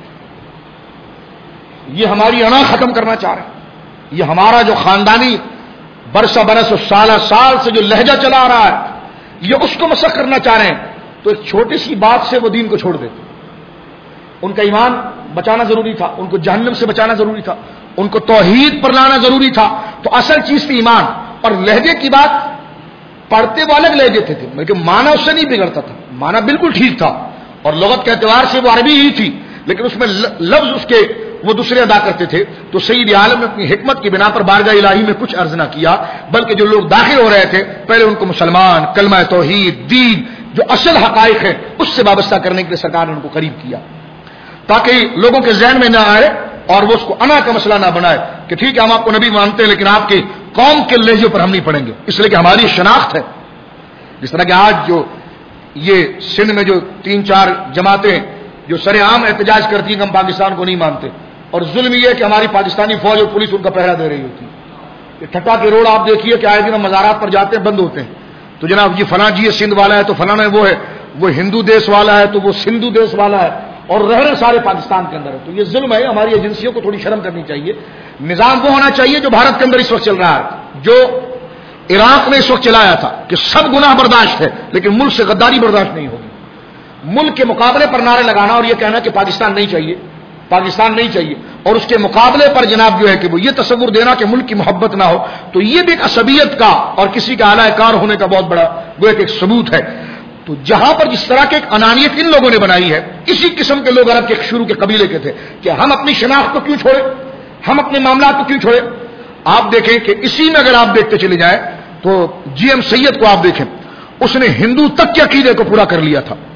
یہ ہماری انا ختم کرنا چاہ رہے ہیں، یہ ہمارا جو خاندانی برسہ برس و سالہ سال سے جو لہجہ چلا آ رہا ہے یہ اس کو مسخ کرنا چاہ رہے ہیں۔ تو ایک چھوٹی سی بات سے وہ دین کو چھوڑ دیتے، ان کا ایمان بچانا ضروری تھا، ان کو جہنم سے بچانا ضروری تھا، ان کو توحید پر لانا ضروری تھا۔ تو اصل چیز تھی ایمان، اور لہجے کی بات پڑھتے وہ الگ لہجے تھے، لیکن معنی اس سے نہیں بگڑتا تھا، معنی بالکل ٹھیک تھا، اور لغت کے اعتبار سے وہ عربی ہی تھی، لیکن اس میں لفظ اس کے وہ دوسرے ادا کرتے تھے۔ تو سید عالم نے اپنی حکمت کی بنا پر بارگاہ الہی میں کچھ عرض نہ کیا، بلکہ جو لوگ داخل ہو رہے تھے پہلے ان کو مسلمان، کلمہ توحید، دین، جو اصل حقائق ہیں اس سے وابستہ کرنے کے لیے سرکار نے ان کو قریب کیا، تاکہ لوگوں کے ذہن میں نہ آئے اور وہ اس کو انا کا مسئلہ نہ بنائے کہ ٹھیک ہے ہم آپ کو نبی مانتے ہیں لیکن آپ کی قوم کے لہجے پر ہم نہیں پڑیں گے، اس لیے کہ ہماری شناخت ہے۔ جس طرح کہ آج جو یہ سندھ میں جو تین چار جماعتیں جو سر عام احتجاج کرتی ہیں کہ ہم پاکستان کو نہیں مانتے، اور ظلم یہ ہے کہ ہماری پاکستانی فوج اور پولیس ان کا پہرا دے رہی ہوتی ہے۔ یہ ٹھٹا کے روڈ آپ دیکھیے کہ آئے دن ہم مزارات پر جاتے ہیں بند ہوتے ہیں، تو جناب یہ فلاں جی سندھ والا ہے تو فلاں وہ ہے، وہ ہندو دیش والا ہے تو وہ سندھو دیش والا ہے، اور رہنے سارے پاکستان کے اندر ہے۔ تو یہ ظلم ہے، ہماری ایجنسیوں کو تھوڑی شرم کرنی چاہیے۔ نظام وہ ہونا چاہیے جو بھارت کے اندر اس وقت چل رہا ہے، جو عراق نے اس وقت چلایا تھا کہ سب گناہ برداشت ہے لیکن ملک سے غداری برداشت نہیں ہوگی۔ ملک کے مقابلے پر نعرے لگانا اور یہ کہنا کہ پاکستان نہیں چاہیے، پاکستان نہیں چاہیے، اور اس کے مقابلے پر جناب جو ہے کہ وہ یہ تصور دینا کہ ملک کی محبت نہ ہو، تو یہ بھی ایک عصبیت کا اور کسی کا اعلی کار ہونے کا بہت بڑا وہ ایک ثبوت ہے۔ تو جہاں پر جس طرح کی ایک انانیت ان لوگوں نے بنائی ہے، اسی قسم کے لوگ عرب کے شروع کے قبیلے کے تھے کہ ہم اپنی شناخت کو کیوں چھوڑے، ہم اپنے معاملات کو کیوں چھوڑے۔ آپ دیکھیں کہ اسی میں اگر آپ دیکھتے چلے جائیں تو جی ایم سید کو آپ دیکھیں، اس نے ہندو تک کے عقیدے کو پورا کر لیا تھا۔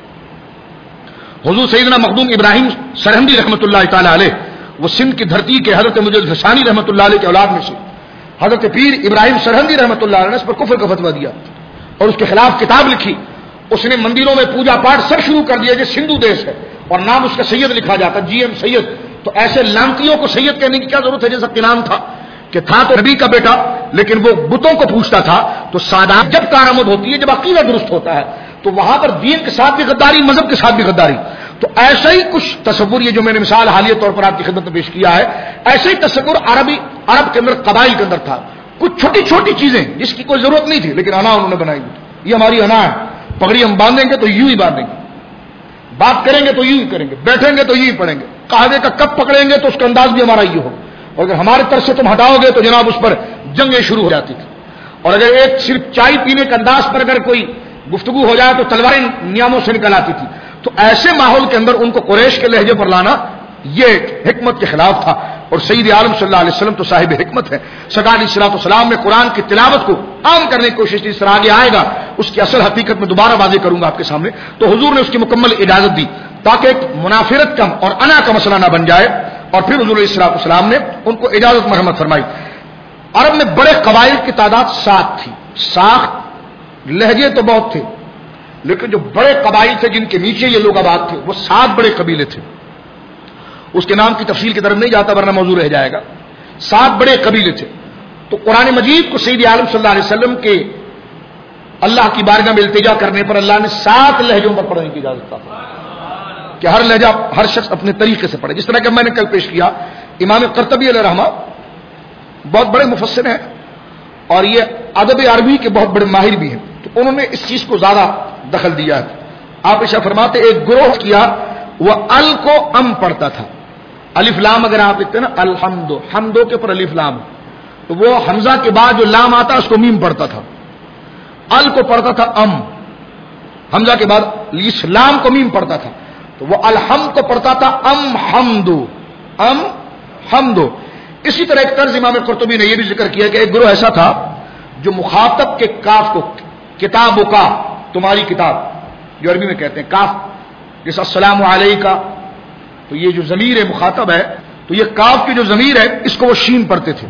حضور سیدنا مخدوم ابراہیم سرہندی رحمۃ اللہ تعالی علیہ، وہ سندھ کی دھرتی کے حضرت مجدد حسانی رحمۃ اللہ علیہ کے اولاد میں سے حضرت پیر ابراہیم سرہندی رحمۃ اللہ علیہ نے اس پر کفر کا فتویٰ دیا اور اس کے خلاف کتاب لکھی۔ اس نے مندروں میں پوجا پاٹ سب شروع کر دیا جو سندھو دیش ہے، اور نام اس کا سید لکھا جاتا، جی ایم سید۔ تو ایسے لانتیوں کو سید کہنے کی کیا ضرورت ہے جیسا کہ نام تھا، کہ تھا تو نبی کا بیٹا لیکن وہ بتوں کو پوچھتا تھا۔ تو سادات جب کارآمد ہوتی ہے، جب عقیدہ درست ہوتا ہے، تو وہاں پر دین کے ساتھ بھی غداری، مذہب کے ساتھ بھی غداری۔ تو ایسا ہی کچھ تصور، یہ جو میں نے مثال حالیہ طور پر آپ کی خدمت میں پیش کیا ہے، ایسا ہی تصور عربی عرب کے اندر قبائل کے اندر تھا، کچھ چھوٹی چھوٹی چیزیں جس کی کوئی ضرورت نہیں تھی لیکن انا انہوں نے بنائی ہوئی، یہ ہماری انا ہے، پگڑی ہم باندھیں گے تو یوں ہی باندھیں گے، بات کریں گے تو یوں ہی کریں گے، بیٹھیں گے تو یوں ہی پڑھیں گے، قہوے کا کپ پکڑیں گے تو اس کا انداز بھی ہمارا یہ ہو، اور اگر ہمارے طرف سے تم ہٹاؤ گے تو جناب اس پر جنگیں شروع ہو جاتی تھی، اور اگر ایک صرف چائے پینے کے انداز پر اگر کوئی گفتگو ہو جائے تو تلواریں نیاموں سے نکل آتی تھی۔ تو ایسے ماحول کے اندر ان کو قریش کے لہجے پر لانا یہ حکمت کے خلاف تھا، اور سید عالم صلی اللہ علیہ وسلم تو صاحب حکمت ہے۔ سرکار علیہ الصلوۃ والسلام نے قرآن کی تلاوت کو عام کرنے کی کوشش کی، اس طرح آگے آئے گا اس کی اصل حقیقت میں دوبارہ واضح کروں گا آپ کے سامنے۔ تو حضور نے اس کی مکمل اجازت دی تاکہ ایک منافرت کم اور انا کا مسئلہ نہ بن جائے، اور پھر حضور علیہ الصلوۃ والسلام نے ان کو اجازت مرحمت فرمائی۔ عرب میں بڑے قبائل کی تعداد سات تھی. ساخت لہجے تو بہت تھے لیکن جو بڑے قبائل تھے جن کے نیچے یہ لوگ آباد تھے وہ سات بڑے قبیلے تھے. اس کے نام کی تفصیل کی طرف نہیں جاتا ورنہ موضوع رہ جائے گا. سات بڑے قبیلے تھے. تو قرآن مجید کو سید عالم صلی اللہ علیہ وسلم کے اللہ کی بارگاہ میں التجا کرنے پر اللہ نے سات لہجوں پر پڑھنے کی اجازت دی کہ ہر لہجہ ہر شخص اپنے طریقے سے پڑھے. جس طرح کہ میں نے کل پیش کیا امام قرطبی علیہ رحمہ بہت بڑے مفسر ہیں اور یہ ادب عربی کے بہت بڑے ماہر بھی ہیں. تو انہوں نے اس چیز کو زیادہ دخل دیا ہے. آپ عائشہ فرماتے ایک گروہ کیا وہ ال کو ام پڑھتا تھا. الف لام اگر آپ لکھتے ہیں نا الحمد حمدو کے پر الف لام تو وہ حمزہ کے بعد جو لام آتا اس کو میم پڑھتا تھا. ال کو پڑھتا تھا ام, حمزہ کے بعد اسلام کو میم پڑھتا تھا. تو وہ الحمد کو پڑھتا تھا ام حمدو ام حمدو. اسی طرح ایک طرز امام قرطبی نے یہ بھی ذکر کیا کہ ایک گروہ ایسا تھا جو مخاطب کے کاف کو کتابوں کا تمہاری کتاب جو عربی میں کہتے ہیں کاف جیسا السلام علیکہ تو یہ جو ضمیر ہے مخاطب ہے تو یہ کاف کی جو ضمیر ہے اس کو وہ شین پڑھتے تھے.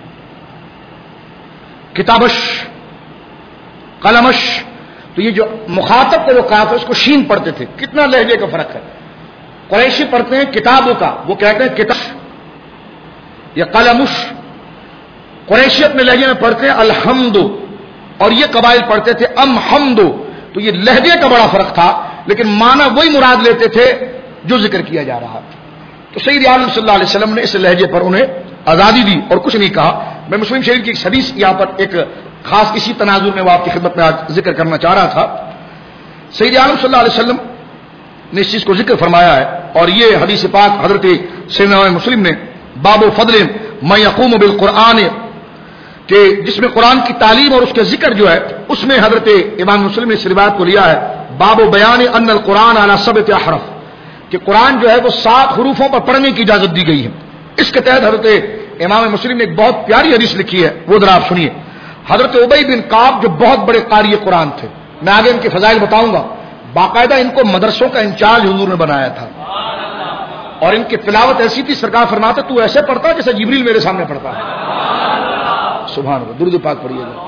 کتابش قلمش تو یہ جو مخاطب کا جو کاف ہے اس کو شین پڑھتے تھے. کتنا لہجے کا فرق ہے. قریشی پڑھتے ہیں کتابوں کا وہ کہتے ہیں کتاب یا قلمش. قریشی اپنے لہجے میں پڑھتے ہیں الحمد اور یہ قبائل پڑھتے تھے ام حمدو. تو یہ لہجے کا بڑا فرق تھا لیکن معنی وہی مراد لیتے تھے جو ذکر کیا جا رہا. تو سید عالم صلی اللہ علیہ وسلم نے اس لہجے پر انہیں آزادی دی اور کچھ نہیں کہا. میں مسلم شریف کی ایک حدیث یہاں پر ایک خاص اسی تناظر میں وہ آپ کی خدمت میں آج ذکر کرنا چاہ رہا تھا. سید عالم صلی اللہ علیہ وسلم نے اس چیز کو ذکر فرمایا ہے اور یہ حدیث پاک حضرت سیدنا مسلم نے باب فضل من یقوم بالقرآن کہ جس میں قرآن کی تعلیم اور اس کے ذکر جو ہے اس میں حضرت امام مسلم نے اس روایت کو لیا ہے باب بیان ان القرآن علی سبعۃ احرف کہ قرآن جو ہے وہ سات حروفوں پر پڑھنے کی اجازت دی گئی ہے. اس کے تحت حضرت امام مسلم نے ایک بہت پیاری حدیث لکھی ہے وہ ذرا آپ سنیے. حضرت ابی بن کعب جو بہت بڑے قاری قرآن تھے, میں آگے ان کے فضائل بتاؤں گا, باقاعدہ ان کو مدرسوں کا انچارج حضور نے بنایا تھا اور ان کی تلاوت ایسی تھی سرکار فرماتے تو ایسے پڑھتا جیسے جبریل میرے سامنے پڑھتا ہے. سبحان اللہ, درود پاک پڑھیے گا.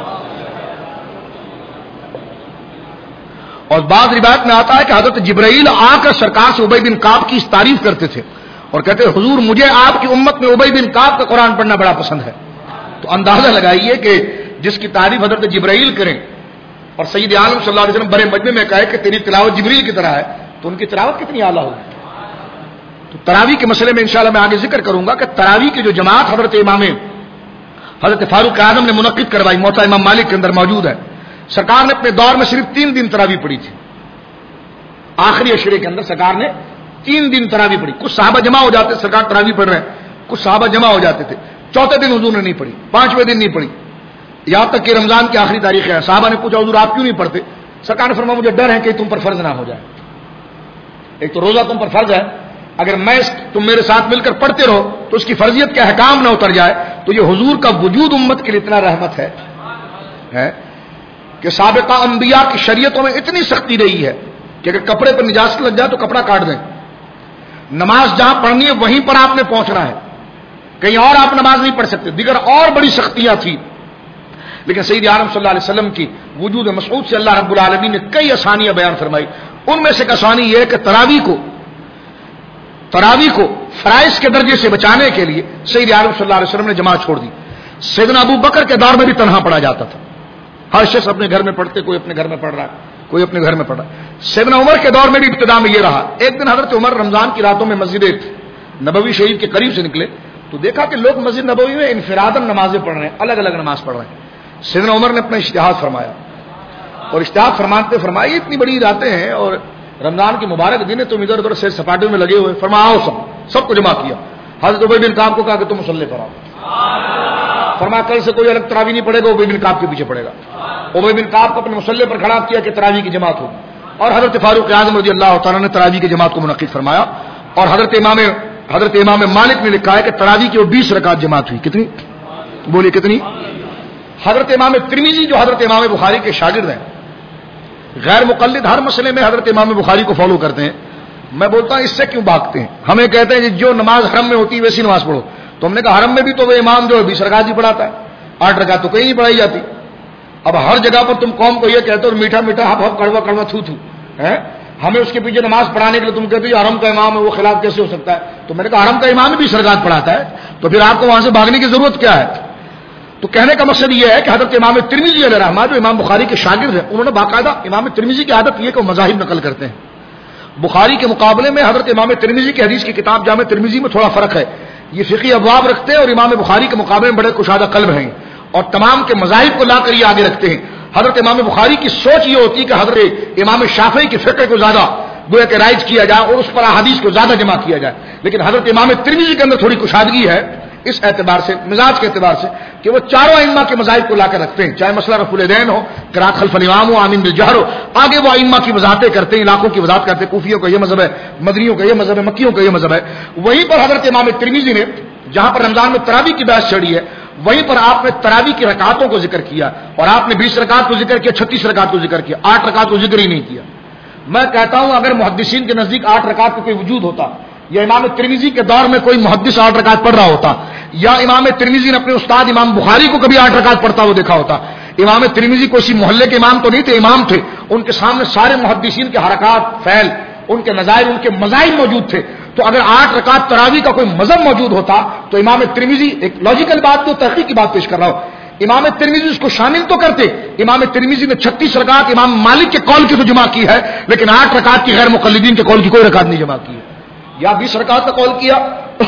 اور بعض روایت میں آتا ہے کہ حضرت جبرائیل آ کر سرکار سے ابی بن کعب کی تعریف کرتے تھے اور کہتے حضور مجھے آپ کی امت میں ابی بن کعب کا قرآن پڑھنا بڑا پسند ہے. تو اندازہ لگائیے کہ جس کی تعریف حضرت جبرائیل کریں اور سید عالم صلی اللہ علیہ وسلم بڑے مجمع میں کہے کہ تیری تلاوت جبریل کی طرح ہے تو ان کی تلاوت کتنی اعلیٰ ہوگی. تو تراویح کے مسئلے میں انشاءاللہ میں آگے ذکر کروں گا کہ تراویح کی جو جماعت حضرت امام حضرت فاروق اعظم نے منعقد کروائی موطا امام مالک کے اندر موجود ہے. سرکار نے اپنے دور میں صرف تین دن تراویح پڑھی تھی. آخری عشرے کے اندر سرکار نے تین دن تراویح پڑھی. کچھ صحابہ جمع ہو جاتے سرکار تراویح پڑھ رہے ہیں, کچھ صحابہ جمع ہو جاتے تھے. چوتھے دن حضور نے نہیں پڑھی, پانچویں دن نہیں پڑھی, یہاں تک کہ رمضان کی آخری تاریخ ہے. صحابہ نے پوچھا حضور آپ کیوں نہیں پڑھتے؟ سرکار نے فرمایا مجھے ڈر ہے کہ تم پر فرض نہ ہو جائے. ایک تو روزہ تم پر فرض ہے, اگر میں تم میرے ساتھ مل کر پڑھتے رہو تو اس کی فرضیت کے احکام نہ اتر جائے. تو یہ حضور کا وجود امت کے لیے اتنا رحمت ہے, ہے کہ سابقہ انبیاء کی شریعتوں میں اتنی سختی رہی ہے کہ اگر کپڑے پر نجاست لگ جائے تو کپڑا کاٹ دیں. نماز جہاں پڑھنی ہے وہیں پر آپ نے پہنچنا ہے, کہیں اور آپ نماز نہیں پڑھ سکتے. دیگر اور بڑی سختیاں تھیں لیکن سید عالم صلی اللہ علیہ وسلم کی وجود مسعود سے اللہ رب العالمین نے کئی آسانیاں بیان فرمائی. ان میں سے ایک آسانی یہ ہے کہ تراویح کو تراویح کو فرائض کے درجے سے بچانے کے لیے سید عالم صلی اللہ علیہ وسلم نے جماعت چھوڑ دی. سیدنا ابو بکر کے دور میں بھی تنہا پڑھا جاتا تھا, ہر شخص اپنے گھر میں پڑھتے, کوئی اپنے گھر میں پڑھ رہا ہے, کوئی اپنے گھر میں پڑھ رہا ہے. سیدنا عمر کے دور میں بھی ابتدا میں یہ رہا. ایک دن حضرت عمر رمضان کی راتوں میں مسجد نبوی شریف کے قریب سے نکلے تو دیکھا کہ لوگ مسجد نبوی میں انفراداً نمازیں پڑھ رہے ہیں, الگ الگ نماز پڑھ رہے ہیں. سیدنا عمر نے اپنا اجتہاد فرمایا اور اجتہاد فرماتے فرمایا اتنی بڑی راتیں ہیں اور رمضان کے مبارک دن ہے تم ادھر ادھر سیر سپاٹے میں لگے ہوئے, فرمایا سب سب کو جمع کیا. حضرت ابی بن کعب کو کہا کہ تم مصلی پر آؤ. فرمایا کل سے کوئی الگ تراویح نہیں پڑے گا, ابی بن کعب کے پیچھے پڑے گا. ابی بن کعب کو اپنے مصلی پر کھڑا کیا کہ تراویح کی جماعت ہو, اور حضرت فاروق اعظم رضی اللہ تعالیٰ نے تراویح کی جماعت کو منعقد فرمایا. اور حضرت امام حضرت امام مالک نے لکھا ہے کہ تراویح کی وہ بیس رکعت جماعت ہوئی. کتنی بولیے کتنی؟ حضرت امام ترمذی جو حضرت امام بخاری کے شاگرد ہیں, غیر مقلد ہر مسئلے میں حضرت امام بخاری کو فالو کرتے ہیں. میں بولتا ہوں اس سے کیوں بھاگتے ہیں؟ ہمیں کہتے ہیں جو نماز حرم میں ہوتی ہے ویسی نماز پڑھو, تو ہم نے کہا حرم میں بھی تو وہ امام جو ہے بیس رکعت ہی پڑھاتا ہے, آٹھ رکعت تو کہیں نہیں پڑھائی جاتی. اب ہر جگہ پر تم قوم کو یہ کہتے ہو میٹھا میٹھا ہپ ہپ کڑوا کڑوا تھو تھو ہے, ہمیں اس کے پیچھے نماز پڑھانے کے لیے تم کہتے ہو حرم کا امام ہے, وہ خلاف کیسے ہو سکتا ہے؟ تو میں نے کہا حرم کا امام بھی سرکات پڑھاتا ہے, تو پھر آپ کو وہاں سے بھاگنے کی ضرورت کیا ہے؟ تو کہنے کا مقصد یہ ہے کہ حضرت امام ترمذی علیہ رحمہ جو امام بخاری کے شاگرد ہیں, انہوں نے باقاعدہ امام ترمذی کی عادت یہ کہ وہ مذاہب نقل کرتے ہیں. بخاری کے مقابلے میں حضرت امام ترمذی کی حدیث کی کتاب جامع ترمذی میں تھوڑا فرق ہے. یہ فقہی ابواب رکھتے ہیں اور امام بخاری کے مقابلے میں بڑے کشادہ قلب ہیں اور تمام کے مذاہب کو لا کر یہ آگے رکھتے ہیں. حضرت امام بخاری کی سوچ یہ ہوتی ہے کہ حضرت امام شافعی کے فقہ کو زیادہ گویا کہ رائج کیا جائے اور اس پر احادیث کو زیادہ جمع کیا جائے, لیکن حضرت امام ترمذی کے اندر تھوڑی کشادگی ہے اس اعتبار سے, مزاج کے اعتبار سے, کہ وہ چاروں ائمہ کے مذاہب کو لا کر رکھتے ہیں, چاہے مسئلہ رفع الیدین ہو, قراءت خلف الامام ہو, آمین بالجہر ہو, آگے وہ ائمہ کی وضاحتیں کرتے ہیں, علاقوں کی وضاحت کرتے ہیں, کوفیوں کا یہ مذہب ہے, مدنیوں کا یہ مذہب ہے, مکیوں کا یہ مذہب ہے. وہیں پر حضرت امام ترمذی نے جہاں پر رمضان میں تراویح کی بحث چڑھی ہے, وہیں پر آپ نے تراویح کی رکعتوں کو ذکر کیا اور آپ نے بیس رکعت کو ذکر کیا, چھتیس رکعت کو ذکر کیا, آٹھ رکعت کو ذکر ہی نہیں کیا. میں کہتا ہوں اگر محدثین کے نزدیک آٹھ رکعت کا کوئی وجود ہوتا, یا امام ترمذی کے دور میں کوئی محدث آٹھ رکعت پڑھ رہا ہوتا, یا امام ترمذی نے اپنے استاد امام بخاری کو کبھی آٹھ رکعت پڑھتا وہ دیکھا ہوتا. امام ترمذی کوئی محلے کے امام تو نہیں تھے, امام تھے, ان کے سامنے سارے محدثین کے حرکات, فعل, ان کے نظائر, ان کے مذاہب موجود تھے. تو اگر آٹھ رکعت تراویح کا کوئی مذہب موجود ہوتا تو امام ترمذی, ایک لاجیکل بات تو تحقیق کی بات پیش کر رہا ہوں, امام ترمذی اس کو شامل تو کرتے. امام ترمذی نے چھتیس رکعت امام مالک کے قول کی تو جمع کی ہے, لیکن آٹھ رکعت کی غیر مقلدین کے قول کی کوئی رکعت نہیں جمع کی ہے. یا بیس رکعت کا قول کیا,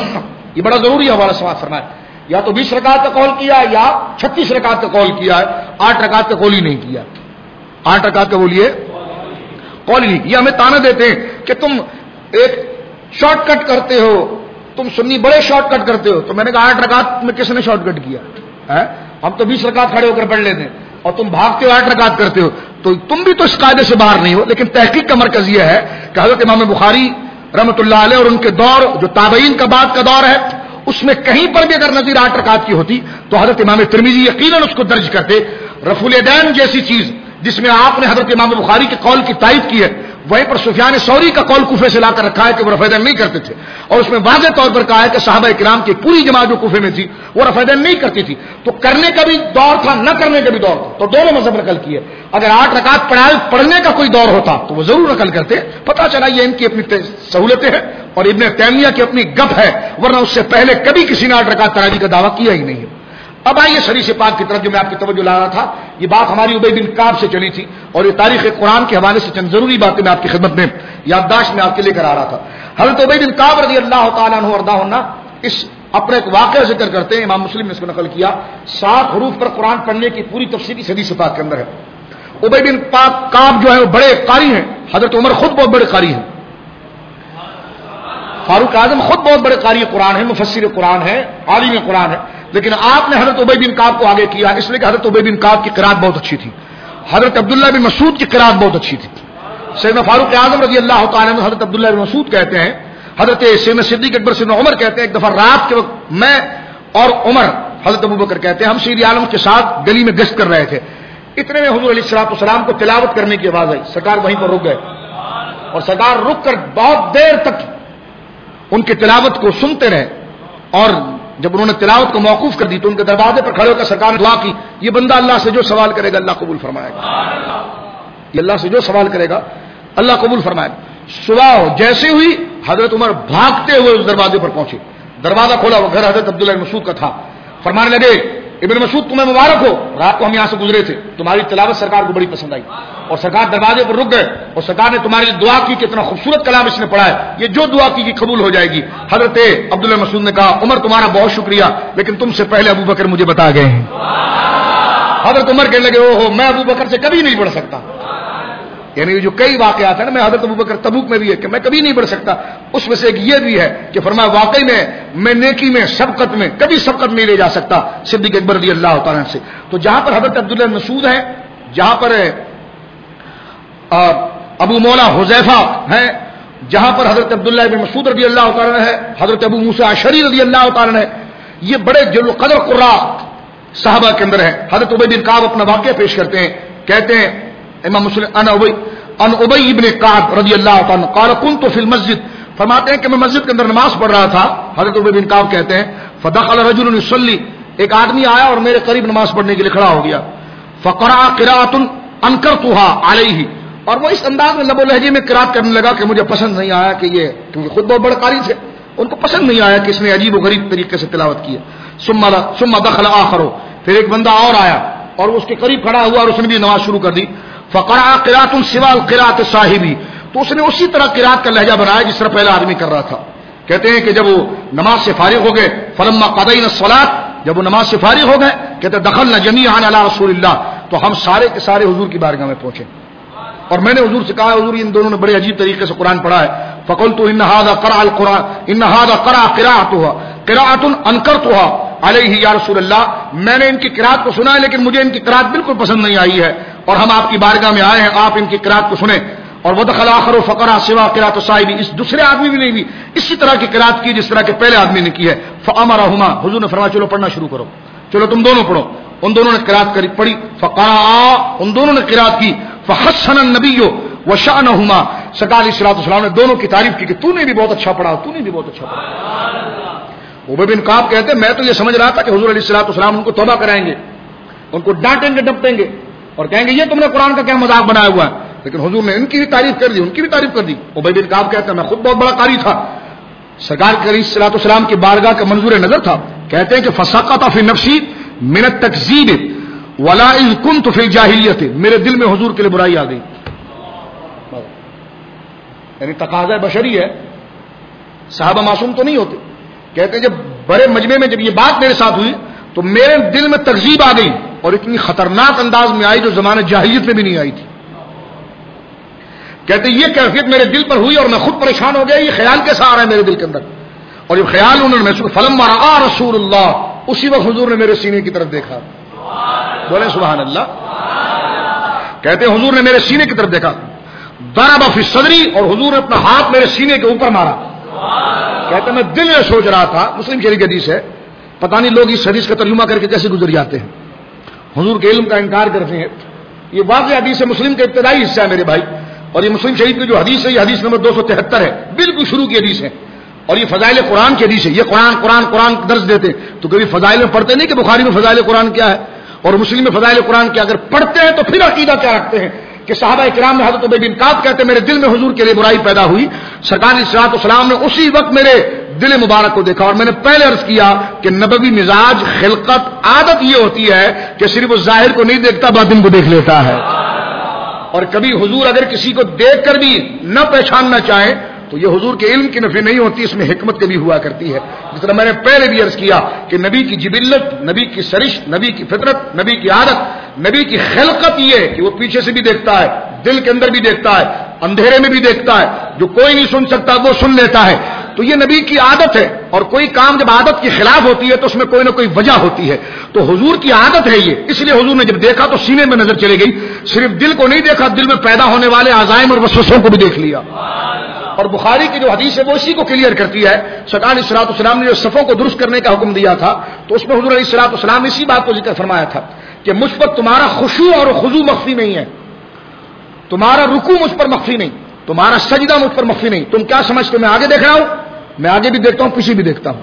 یہ بڑا ضروری ہے ہمارا سماعت فرمائے, یا تو بیس رکعت کا قول کیا یا چھتیس رکعت کا قول کیا ہے, آٹھ رکعت کا قول ہی نہیں کیا. آٹھ رکعت کا بولیے قول ہی نہیں کیا. ہمیں تانا دیتے ہیں کہ تم ایک شارٹ کٹ کرتے ہو, تم سنی بڑے شارٹ کٹ کرتے ہو. تو میں نے کہا آٹھ رکعت میں کس نے شارٹ کٹ کیا ہے؟ ہم تو بیس رکعت کھڑے ہو کر پڑھ لیتے ہیں اور تم بھاگتے ہو آٹھ رکعت کرتے ہو, تو تم بھی تو اس قاعدے سے باہر نہیں ہو. لیکن تحقیق کا مرکز یہ ہے کہ حضرت امام بخاری رحمۃ اللہ علیہ اور ان کے دور جو تابعین کا بعد کا دور ہے, اس میں کہیں پر بھی اگر نظیر آٹھ رکعت کی ہوتی تو حضرت امام ترمذی یقیناً اس کو درج کرتے. رفع الیدین جیسی چیز جس میں آپ نے حضرت امام بخاری کے قول کی تائید کی ہے, وہیں پر سفیان ثوری کا قول کوفے سے لا کر رکھا ہے کہ وہ رفع الیدین نہیں کرتے تھے, اور اس میں واضح طور پر کہا ہے کہ صحابہ کرام کی پوری جماعت جو کوفے میں تھی وہ رفع الیدین نہیں کرتی تھی. تو کرنے کا بھی دور تھا, نہ کرنے کا بھی دور تھا, تو دونوں مذہب نقل کیے. اگر آٹھ رکعت پڑھائے پڑھنے کا کوئی دور ہوتا تو وہ ضرور نقل کرتے. پتہ چلا یہ ان کی اپنی سہولتیں ہیں اور ابن تیمیہ کی اپنی گپ ہے, ورنہ اس سے پہلے کبھی کسی نے آٹھ رکعت تراویح کا دعویٰ کیا ہی نہیں ہے. اب آئیے حدیث پاک کی طرف جو میں آپ کی توجہ لا رہا تھا, یہ بات ہماری ابی بن کعب سے چلی تھی اور یہ تاریخ قرآن کے حوالے سے چند ضروری باتیں میں آپ کی خدمت میں یادداشت میں آپ کے لے کر آ رہا تھا. حضرت ابی بن کعب رضی اللہ تعالیٰ عنہ وارضاہ عنہ اس اپنے ایک واقعہ ذکر کرتے ہیں, امام مسلم نے اس کو نقل کیا. سات حروف پر قرآن پڑھنے کی پوری تفصیل اس حدیث پاک کے اندر ہے. ابی بن کعب جو ہے وہ بڑے قاری ہیں, حضرت عمر خود بہت بڑے قاری ہیں, فاروق اعظم خود بہت بڑے قاری قرآن ہیں, مفسر قرآن ہے, عالم قرآن ہے, لیکن آپ نے حضرت ابی بن کعب کو آگے کیا اس لیے کہ حضرت ابی بن کعب کی قرات بہت اچھی تھی, حضرت عبداللہ بن مسعود کی قرات بہت اچھی تھی. سیدنا فاروق اعظم رضی اللہ تعالیٰ عنہ حضرت عبداللہ بن مسعود کہتے ہیں, حضرت سیدنا صدیق اکبر سیدنا عمر کہتے ہیں ایک دفعہ رات کے وقت میں اور عمر, حضرت ابوبکر کہتے ہیں ہم سید عالم کے ساتھ گلی میں گشت کر رہے تھے. اتنے میں حضور علیہ الصلوۃ والسلام کو تلاوت کرنے کی آواز آئی, سرکار وہیں پر رک گئے اور سرکار رک کر بہت دیر تک ان کی تلاوت کو سنتے رہے, اور جب انہوں نے تلاوت کو موقوف کر دی تو ان کے دروازے پر کھڑے ہو کر سرکار نے دعا کی, یہ بندہ اللہ سے جو سوال کرے گا اللہ قبول فرمائے گا, یہ اللہ سے جو سوال کرے گا اللہ قبول فرمائے گا. صبح جیسے ہوئی حضرت عمر بھاگتے ہوئے اس دروازے پر پہنچے, دروازہ کھولا, وہ گھر حضرت عبداللہ بن مسعود کا تھا. فرمانے لگے ابن مسعود تمہیں مبارک ہو, رات کو ہم یہاں سے گزرے تھے, تمہاری تلاوت سرکار کو بڑی پسند آئی اور سرکار دروازے پر رک گئے اور سرکار نے تمہارے لیے دعا کی کہ اتنا خوبصورت کلام اس نے پڑھا ہے, یہ جو دعا کی کہ قبول ہو جائے گی. حضرت عبداللہ مسعود نے کہا عمر تمہارا بہت شکریہ, لیکن تم سے پہلے ابو بکر مجھے بتا گئے ہیں. حضرت عمر کہنے لگے او ہو میں ابو بکر سے کبھی نہیں پڑھ سکتا, یعنی جو کئی واقعات ہیں نا, میں حضرت ابوبکر تبوک میں بھی ہے کہ میں کبھی نہیں بڑھ سکتا, اس میں سے ایک یہ بھی ہے کہ فرمایا واقعی میں میں نیکی میں سبقت میں کبھی سبقت نہیں لے جا سکتا صدیق اکبر رضی اللہ تعالیٰ سے. تو جہاں پر حضرت عبداللہ بن مسعود ہیں, جہاں پر ابو مولا حذیفہ ہیں, جہاں پر حضرت عبداللہ بن مسعود رضی اللہ تعالیٰ ہے, حضرت ابو موسیٰ اشعری رضی اللہ تعالیٰ ہے, یہ بڑے جل قدر قراء صحابہ کے اندر ہیں. حضرت ابی بن کعب اپنا واقعہ پیش کرتے ہیں, کہتے ہیں امام مسلم ان ابی ان ابی ابن کعب رضی اللہ تعالیٰ قال كنت في المسجد, فرماتے ہیں کہ میں مسجد کے اندر نماز پڑھ رہا تھا. حضرت ابی بن کعب کہتے ہیں فدخل رجل يصلي، ایک آدمی آیا اور میرے قریب نماز پڑھنے کے لیے کھڑا ہو گیا. فقرأ قراءة انکرتها علیہ، اور وہ اس انداز میں لب و لہجے میں قرات کرنے لگا کہ مجھے پسند نہیں آیا کہ یہ، کیونکہ خود بہت بڑے قاری تھے، ان کو پسند نہیں آیا کہ اس نے عجیب و غریب طریقے سے تلاوت کی. ثم ثم دخل آخر، پھر ایک بندہ اور آیا اور اس کے قریب کھڑا ہوا اور اس نے بھی نماز شروع کر دی. فقرأ قراءة سوى القراءة صاحبی، تو اس نے اسی طرح قراءت کا لہجہ بنایا جس طرح پہلا آدمی کر رہا تھا. کہتے ہیں کہ جب وہ نماز سے فارغ ہو گئے، فلما قضینا الصلاۃ، جب وہ نماز سے فارغ ہو گئے، کہتے دخلنا جميعا علی رسول اللہ، تو ہم سارے کے سارے حضور کی بارگاہ میں پہنچے اور میں نے حضور سے کہا حضور ان دونوں نے بڑے عجیب طریقے سے قرآن پڑھا ہے. فقلت ان هذا قرأ القرآن ان هذا قرأ قراءتها قراءة انکرتها علیہ یا رسول اللہ، میں نے ان کی قراءت کو سنا ہے لیکن مجھے ان کی قراءت بالکل پسند نہیں آئی ہے اور ہم آپ کی بارگاہ میں آئے ہیں، آپ ان کی قراءت کو سنیں. اور وہ دخل آخر فقرأ سوا قراءة صاحبی، اس دوسرے آدمی بھی نے بھی اسی طرح کی قراءت کی جس طرح کے پہلے آدمی نے کی ہے. فامرهما، حضور نے فرمایا چلو پڑھنا شروع کرو، چلو تم دونوں پڑھو. ان دونوں نے قراءت کری پڑھی. فقرأ، ان دونوں نے قراءت کی. فحسن النبی وشأنهما، سرکار علیہ الصلوۃ والسلام نے دونوں کی تعریف کی کہ تو نے بھی بہت اچھا پڑھا، تو نے بھی بہت اچھا پڑھا. ابی بن کعب کہتے ہیں میں تو یہ سمجھ رہا تھا کہ حضور علیہ الصلوۃ والسلام ان کو توبہ کرائیں گے، ان کو ڈانٹیں گے ڈپٹیں گے اور کہیں گے یہ تم نے قرآن کا کیا مذاق بنایا ہوا ہے، لیکن حضور نے ان کی بھی تعریف کر دی، ان کی بھی تعریف کر دی. ابی بن کعب کہتے ہیں میں خود بہت بڑا قاری تھا، سرکار علیہ الصلوۃ والسلام کی بارگاہ کا منظور نظر تھا. کہتے ہیں کہ فسقط فی نفسی من التکذیب ولا اذ كنت فی الجاہلیۃ، میرے دل میں حضور کے لیے برائی آ گئی. یعنی تقاضا بشری ہے، صحابہ معصوم تو نہیں ہوتے. کہتے ہیں جب بڑے مجمع میں جب یہ بات میرے ساتھ ہوئی تو میرے دل میں تکذیب آ گئی اور اتنی خطرناک انداز میں آئی جو زمانے جاہلیت میں بھی نہیں آئی تھی. کہتے ہیں یہ کیفیت میرے دل پر ہوئی اور میں خود پریشان ہو گیا، یہ خیال کیسا آ رہا ہے میرے دل کے اندر. اور یہ خیال انہوں نے محسوس. فلما رأى رسول اللہ، اسی وقت حضور نے میرے سینے کی طرف دیکھا. بولے سبحان اللہ. کہتے ہیں حضور نے میرے سینے کی طرف دیکھا. ضرب فی صدری، اور حضور نے اپنا ہاتھ میرے سینے کے اوپر مارا. کہتے ہیں میں دل میں سوچ رہا تھا، مسلم شریف حدیث ہے، پتہ نہیں لوگ اس حدیث کا ترجمہ کر کے کیسے گزر جاتے ہیں، حضور کے علم کا انکار کرتے ہیں. یہ واضح حدیث ہے، مسلم کا ابتدائی حصہ ہے میرے بھائی، اور یہ مسلم شریف کی جو حدیث ہے یہ حدیث نمبر دو سو تہتر ہے، بالکل شروع کی حدیث ہے. اور یہ فضائل قرآن کی حدیث ہے. یہ قرآن قرآن قرآن درس دیتے تو کبھی فضائل میں پڑھتے نہیں کہ بخاری میں فضائل قرآن کیا ہے اور مسلم میں فضائل قرآن کیا. اگر پڑھتے ہیں تو پھر عقیدہ کیا رکھتے ہیں کہ صحابہ کرام نے حضرت ابی بن کعب کہتے ہیں میرے دل میں حضور کے لیے برائی پیدا ہوئی. سرکار علیہ الصلوۃ والسلام نے اسی وقت میرے دل مبارک کو دیکھا. اور میں نے پہلے عرض کیا کہ نبوی مزاج، خلقت، عادت یہ ہوتی ہے کہ صرف وہ ظاہر کو نہیں دیکھتا باطن کو دیکھ لیتا ہے. اور کبھی حضور اگر کسی کو دیکھ کر بھی نہ پہچاننا چاہیں تو یہ حضور کے علم کی نفی نہیں ہوتی، اس میں حکمت کبھی ہوا کرتی ہے. جس طرح میں نے پہلے بھی عرض کیا کہ نبی کی جبلت، نبی کی سرشت، نبی کی فطرت، نبی کی عادت، نبی کی خلقت یہ ہے کہ وہ پیچھے سے بھی دیکھتا ہے، دل کے اندر بھی دیکھتا ہے، اندھیرے میں بھی دیکھتا ہے، جو کوئی نہیں سن سکتا وہ سن لیتا ہے. تو یہ نبی کی عادت ہے. اور کوئی کام جب عادت کے خلاف ہوتی ہے تو اس میں کوئی نہ کوئی وجہ ہوتی ہے. تو حضور کی عادت ہے یہ، اس لیے حضور نے جب دیکھا تو سینے میں نظر چلی گئی. صرف دل کو نہیں دیکھا، دل میں پیدا ہونے والے عزائم اور وسوسوں کو بھی دیکھ لیا. اور بخاری کی جو حدیث ہے وہ اسی کو کلیئر کرتی ہے. سرکار علیہ الصلوۃ والسلام نے جو صفوں کو درست کرنے کا حکم دیا تھا تو اس میں حضور علیہ الصلوۃ والسلام نے اسی بات کو ذکر فرمایا تھا کہ مجھ پر تمہارا خشوع اور خضوع مخفی نہیں ہے، تمہارا رکوع مجھ پر مخفی نہیں، تمہارا سجدہ مجھ پر مخفی نہیں. تم کیا سمجھتے میں آگے دیکھ رہا ہوں؟ میں آگے بھی دیکھتا ہوں، پیچھے بھی دیکھتا ہوں.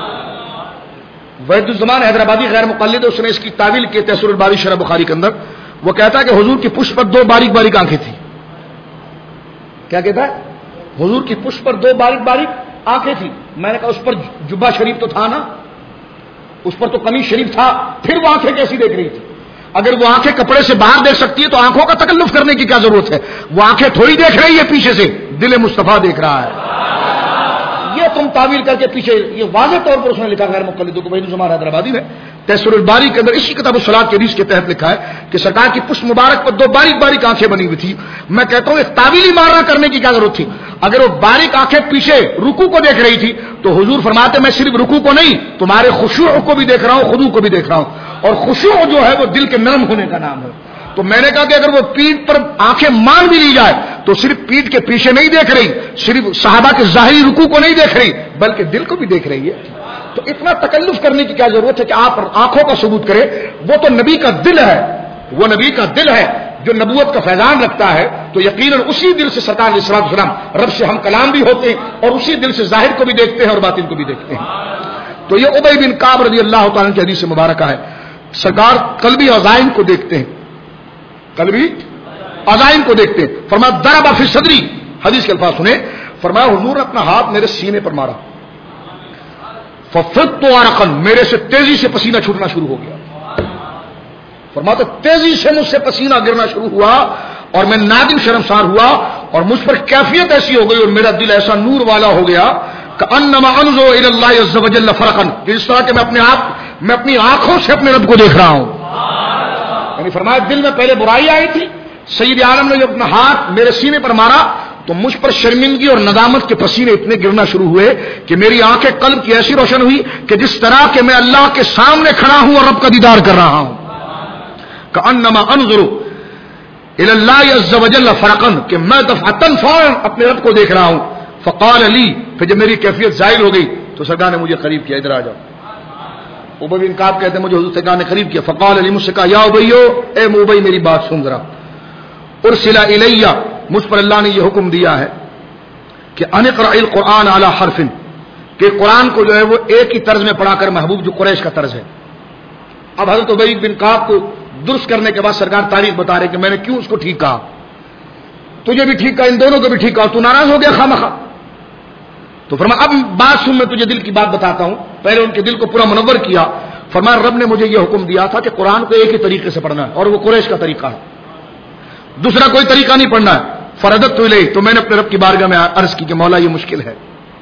وحید الزمان حیدرآبادی غیر مقلد، اس نے اس کی تعویل کی تیسر الباری شرح بخاری کے اندر. وہ کہتا ہے کہ حضور کی پشت پر دو باریک باریک آنکھیں تھیں. کیا کہتا ہے؟ حضور کی پشت پر دو باریک باریک آنکھیں تھیں. میں نے کہا اس پر جبہ شریف تو تھا نا، اس پر تو قمیص شریف تھا، پھر وہ آنکھیں کیسی دیکھ رہی تھی؟ اگر وہ آنکھیں کپڑے سے باہر دیکھ سکتی ہے تو آنکھوں کا تکلف کرنے کی کیا ضرورت ہے؟ وہ آنکھیں تھوڑی دیکھ رہی ہے پیچھے سے، دل مصطفیٰ دیکھ رہا ہے. یہ تم تعویل کر کے پیچھے، یہ واضح طور پر اس نے لکھا غیر مقلدوں کو وحید الزمان حیدرآبادی نے تیسر الباری کے اندر اسی کتاب الصلاۃ کے حدیث کے تحت لکھا ہے کہ سرکار کی پشت مبارک پر دو باریک باریک آنکھیں بنی ہوئی تھی. میں کہتا ہوں ایک تعویلی مارنا کرنے کی کیا ضرورت تھی؟ اگر وہ باریک آنکھیں پیچھے رکوع کو دیکھ رہی تھی تو حضور فرماتے میں صرف رکوع کو نہیں تمہارے خشوع کو بھی دیکھ رہا ہوں، خضوع کو بھی دیکھ رہا ہوں. اور خشوع جو ہے وہ دل کے نرم ہونے کا نام ہے. تو میں نے کہا کہ اگر وہ پیٹھ پر آنکھیں مان بھی لی جائے تو صرف پیٹھ کے پیچھے نہیں دیکھ رہی، صرف صحابہ کے ظاہری رکوع کو نہیں دیکھ رہی بلکہ دل کو بھی دیکھ رہی ہے. تو اتنا تکلف کرنے کی کیا ضرورت ہے کہ آپ آنکھوں کا ثبوت کریں؟ وہ تو نبی کا دل ہے، وہ نبی کا دل ہے جو نبوت کا فیضان رکھتا ہے. تو یقیناً اسی دل سے سرکار علیہ السلام رب سے ہم کلام بھی ہوتے ہیں اور اسی دل سے ظاہر کو بھی دیکھتے ہیں اور باطن کو بھی دیکھتے ہیں. تو یہ ابی بن کعب رضی اللہ تعالیٰ کی حدیث مبارکہ ہے. سرکار قلبی عزائم کو دیکھتے ہیں, قلبی عزائم کو دیکھتے ہیں. فرمایا ضرب فی صدری, حدیث کے الفاظ سنیں, فرمایا حضور نے اپنا ہاتھ میرے سینے پر مارا, ففضت عرقا, میرے سے تیزی سے پسینہ چھوٹنا شروع ہو گیا. فرماتے تیزی سے مجھ سے پسینہ گرنا شروع ہوا اور میں نادم شرمسار ہوا اور مجھ پر کیفیت ایسی ہو گئی اور میرا دل ایسا نور والا ہو گیا کہ انما انظر الی اللہ عز وجل فرقا, جس طرح کہ میں اپنے آپ میں اپنی آنکھوں سے اپنے رب کو دیکھ رہا ہوں. یعنی فرمایا دل میں پہلے برائی آئی تھی, سید عالم نے جب اپنا ہاتھ میرے سینے پر مارا تو مجھ پر شرمندگی اور ندامت کے پسینے اتنے گرنا شروع ہوئے کہ میری آنکھیں قلب کی ایسی روشن ہوئی کہ جس طرح کہ میں اللہ کے سامنے کھڑا ہوں اور رب کا دیدار کر رہا ہوں. کأنما انظر الی اللہ عز وجل فرقا, کہ میں دفعتاً فوراً اپنے رب کو دیکھ رہا ہوں. فقال علی, پھر جب میری کیفیت زائل ہو گئی تو سرکار نے مجھے قریب کیا, ادھر آ جاؤ. ابی بن کعب کہتے ہیں مجھے حضور سرکار نے قریب کیا. فقال علی, مجھ سے کہا یا ابیو, اے ابی میری بات سن ذرا. ارسل الی, مجھ پر اللہ نے یہ حکم دیا ہے کہ ان اقرأ القرآن علی حرف, کہ قرآن کو جو ہے وہ ایک ہی طرز میں پڑھا کر محبوب, جو قریش کا طرز ہے. اب حضرت ابی بن کعب کو درست کرنے کے بعد سرکار تاریخ بتا رہے کہ میں نے کیوں اس کو ٹھیک کہا, تجھے بھی ٹھیک کہا, ان دونوں کو بھی ٹھیک کہا, تو ناراض ہو گیا خامخواہ. تو فرمایا اب بات سن, میں تجھے دل کی بات بتاتا ہوں. پہلے ان کے دل کو پورا منور کیا. فرمایا رب نے مجھے یہ حکم دیا تھا کہ قرآن کو ایک ہی طریقے سے پڑھنا ہے اور وہ قریش کا طریقہ ہے, دوسرا کوئی طریقہ نہیں پڑھنا ہے. فردت تو الیہ, تو میں نے اپنے رب کی بارگاہ میں عرض کی کہ مولا یہ مشکل ہے.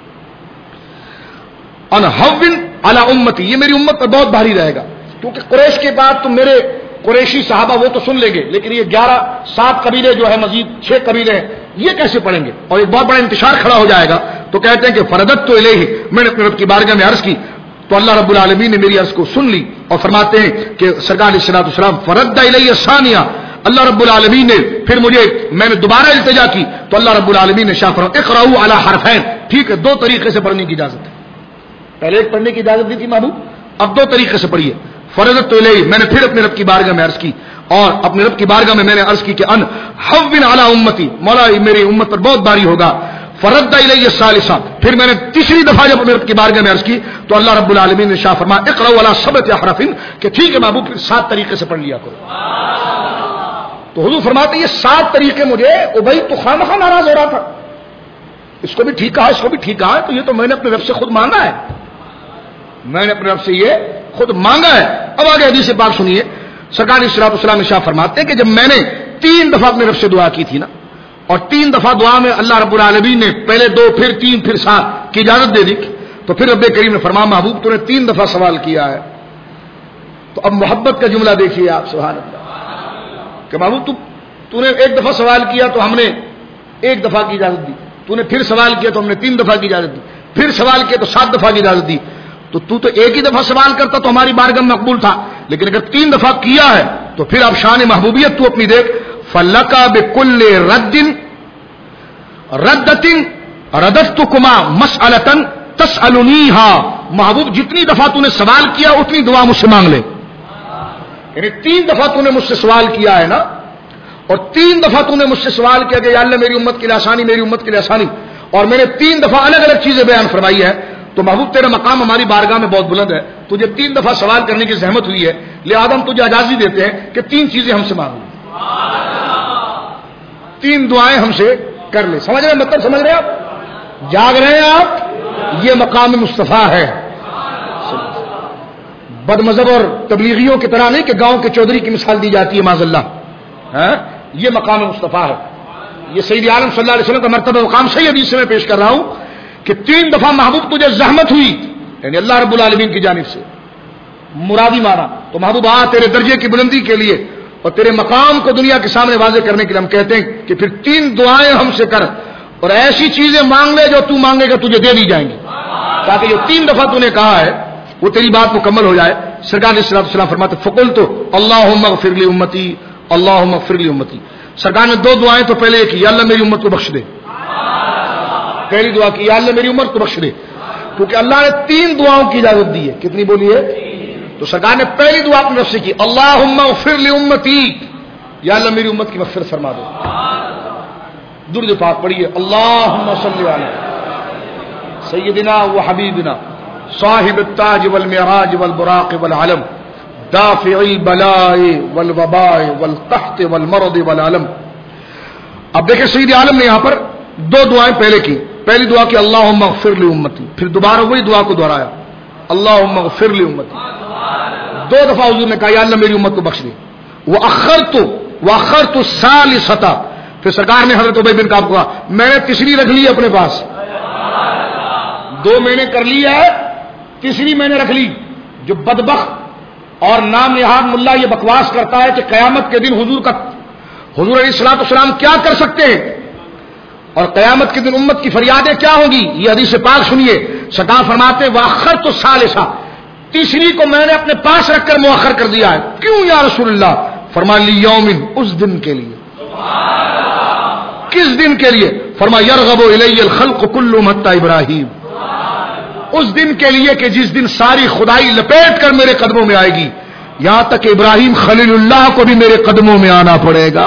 ان حون علی امتی, یہ میری امت پر بہت بھاری رہے گا, کیونکہ قریش کے بعد تو میرے قریشی صحابہ وہ تو سن لیں گے, لیکن یہ گیارہ سات قبیلے جو ہے مزید چھ قبیلے ہیں, یہ کیسے پڑھیں گے, اور ایک بہت بڑا انتشار کھڑا ہو جائے گا. تو کہتے ہیں کہ فردت تو الیہ, میں نے اپنے رب کی بارگاہ میں عرض کی تو اللہ رب العالمین نے میری عرض کو سن لی. اور فرماتے ہیں کہ سرکار علیہ الصلوۃ والسلام فرد الیہ ثانیہ, اللہ رب العالمین نے پھر مجھے, میں نے دوبارہ التجا کی تو اللہ رب العالمین نے شاہ فرمایا اقرؤوا علی حرفین, ٹھیک ہے دو طریقے سے پڑھنے کی اجازت ہے. پہلے ایک پڑھنے کی اجازت دی تھی محبوب, اب دو طریقے سے پڑھیے. فرضت تو الیہ, میں نے پھر اپنے رب کی بارگاہ میں عرض کی, اور اپنے رب کی بارگاہ میں میں نے عرض کی کہ ان حون علی امتی, مولا میری امت پر بہت بھاری ہوگا. فرد الیہ الثالثہ, پھر میں نے تیسری دفعہ جب اپنے رب کی بارگاہ میں عرض کی تو اللہ رب العالمین نے شاہ فرمایا اقرؤوا علی سبعۃ احرف, کہ ٹھیک ہے محبوب پھر سات طریقے سے پڑھ لیا کرو. تو حضور فرماتے یہ سات طریقے مجھے ابی تو خامخواہ ناراض ہو رہا تھا, اس کو بھی ٹھیک کہا, اس کو بھی ٹھیک کہا, تو یہ تو میں نے اپنے رب سے خود مانگا ہے, میں نے اپنے رب سے یہ خود مانگا ہے. اب آگے حدیث پاک سنیے. سرکار علیہ الصلوۃ والسلام ارشاد فرماتے ہیں کہ جب میں نے تین دفعہ اپنے رب سے دعا کی تھی نا, اور تین دفعہ دعا میں اللہ رب العالمین نے پہلے دو پھر تین پھر سات کی اجازت دے دی, تو پھر رب کریم نے فرمایا محبوب تو نے تین دفعہ سوال کیا ہے, تو اب محبت کا جملہ دیکھیے آپ, سبحان اللہ, کہ محبوب تو تو نے ایک دفعہ سوال کیا تو ہم نے ایک دفعہ کی اجازت دی, تو نے پھر سوال کیا تو ہم نے تین دفعہ کی اجازت دی, پھر سوال کیا تو سات دفعہ کی اجازت دی. تو تو تو ایک ہی دفعہ سوال کرتا تو ہماری بارگاہ میں مقبول تھا, لیکن اگر تین دفعہ کیا ہے تو پھر اب شان محبوبیت تو اپنی دیکھ. فلکا بکل رد ردۃ رددتکما مسألۃ تسألنیھا, محبوب جتنی دفعہ تو نے سوال کیا اتنی دعا مجھ سے مانگ لے. یعنی تین دفعہ تو نے مجھ سے سوال کیا ہے نا, اور تین دفعہ تو نے مجھ سے سوال کیا کہ یا اللہ میری امت کے لیے آسانی, میری امت کے لیے آسانی, اور میں نے تین دفعہ الگ الگ چیزیں بیان فرمائی ہے. تو محبوب تیرا مقام ہماری بارگاہ میں بہت بلند ہے, تجھے تین دفعہ سوال کرنے کی زحمت ہوئی ہے, لہذا ہم تجھے اجازت دیتے ہیں کہ تین چیزیں ہم سے مانگ لیں, تین دعائیں ہم سے کر لے. سمجھ رہے ہیں مطلب, سمجھ رہے ہیں آپ, جاگ رہے ہیں آپ, یہ مقام مصطفیٰ ہے. بد مذہب اور تبلیغیوں کی طرح نہیں کہ گاؤں کے چودھری کی مثال دی جاتی ہے معاذ اللہ, یہ مقام مصطفیٰ ہے. یہ سید عالم صلی اللہ علیہ وسلم کا مرتبہ مقام صحیح حدیث سے میں پیش کر رہا ہوں کہ تین دفعہ محبوب تجھے زحمت ہوئی, یعنی اللہ رب العالمین کی جانب سے مرادی مارا, تو محبوب آ تیرے درجے کی بلندی کے لیے اور تیرے مقام کو دنیا کے سامنے واضح کرنے کے لیے ہم کہتے ہیں کہ پھر تین دعائیں ہم سے کر, اور ایسی چیزیں مانگ لے جو تو مانگے گا تجھے دے دی جائیں گی, تاکہ جو تین دفعہ تو نے کہا ہے وہ تیری بات مکمل ہو جائے. سرکار علیہ الصلوۃ والسلام فرماتے فقلت اللہم اغفر لی امتی, اللہم اغفر لی امتی. سرکار نے دو دعائیں تو پہلے کی, یا اللہ میری امت کو بخش دے, پہلی دعا کی یا اللہ میری امت کو بخش دے, کیونکہ اللہ نے تین دعاؤں کی اجازت دی ہے. کتنی بولی ہے؟ تو سرکار نے پہلی دعا اپنے نفس سے کی اللہم اغفر لی امتی, یا اللہ میری امت کی مغفرت فرما دے. درود پاک پڑھیے اللہم صلی علی سیدنا و حبیبنا صاحب التاج والمعراج والبراق والعلم دافع البلاء والوباء والقحط والمرض والعلم. اب دیکھیں سید عالم نے یہاں پر دو دعائیں پہلے کی. پہلی دعا کی اللہم اغفر لی امتی, پھر دوبارہ وہی دعا کو دہرایا اللہم اغفر لی امتی. دو دفعہ حضور نے کہا یا اللہ میری امت کو بخش دے. وَأَخَّرْتُ وَأَخَّرْتُ الثَّالِثَةَ, پھر سرکار نے حضرت ابی بن کعب کو کہا میں نے تیسری رکھ لی اپنے پاس. دو میں نے کر لی ہے, تیسری میں نے رکھ لی. جو بدبخت اور نام نہاد ملا یہ بکواس کرتا ہے کہ قیامت کے دن حضور کا حضور علیہ الصلوۃ والسلام کیا کر سکتے ہیں اور قیامت کے دن امت کی فریادیں کیا ہوں گی, یہ حدیث پاک سنیے. سرکار فرماتے ہیں وَأَخَّرْتُ الثَّالِثَةَ, تیسری کو میں نے اپنے پاس رکھ کر مؤخر کر دیا ہے. کیوں یا رسول اللہ؟ فرمایا لیومن, اس دن کے لیے. کس دن کے لیے؟ فرمایا یرغب الی الخلق کلهم حتی ابراہیم, اس دن کے لیے کہ جس دن ساری خدائی لپیٹ کر میرے قدموں میں آئے گی, یہاں تک کہ ابراہیم خلیل اللہ کو بھی میرے قدموں میں آنا پڑے گا.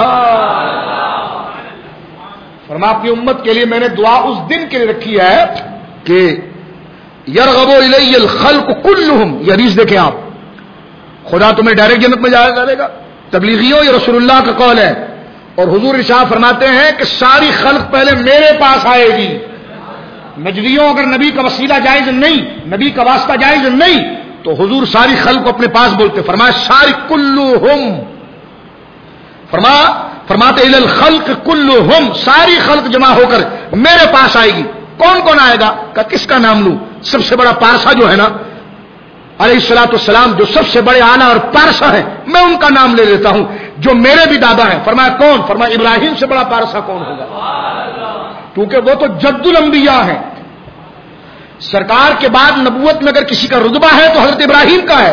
فرمایا اپنی امت کے لیے میں نے دعا اس دن کے لیے رکھی ہے کہ یرغب الی الخلق کلهم. یہ حدیث دیکھیں آپ, خدا تمہیں ڈائریکٹ جنت میں جایا کرے گا. تبلیغیوں یہ رسول اللہ کا قول ہے, اور حضور ارشاد فرماتے ہیں کہ ساری خلق پہلے میرے پاس آئے گی. نجدیوں اگر نبی کا وسیلہ جائز نہیں, نبی کا واسطہ جائز نہیں, تو حضور ساری خلق کو اپنے پاس بولتے. فرمایا ساری کلهم, فرمایا فرماتے الی الخلق کلهم, ساری خلق جمع ہو کر میرے پاس آئے گی. کون کون آئے گا؟ کہ کس کا نام لوں؟ سب سے بڑا پارسا جو ہے نا علیہ الصلوۃ والسلام, جو سب سے بڑے اعلیٰ اور پارسا ہے, میں ان کا نام لے لیتا ہوں جو میرے بھی دادا ہیں. فرمایا کون؟ فرمایا ابراہیم سے بڑا پارسا کون ہوگا؟ کیونکہ وہ تو جد الانبیاء ہیں. سرکار کے بعد نبوت میں اگر کسی کا رتبہ ہے تو حضرت ابراہیم کا ہے.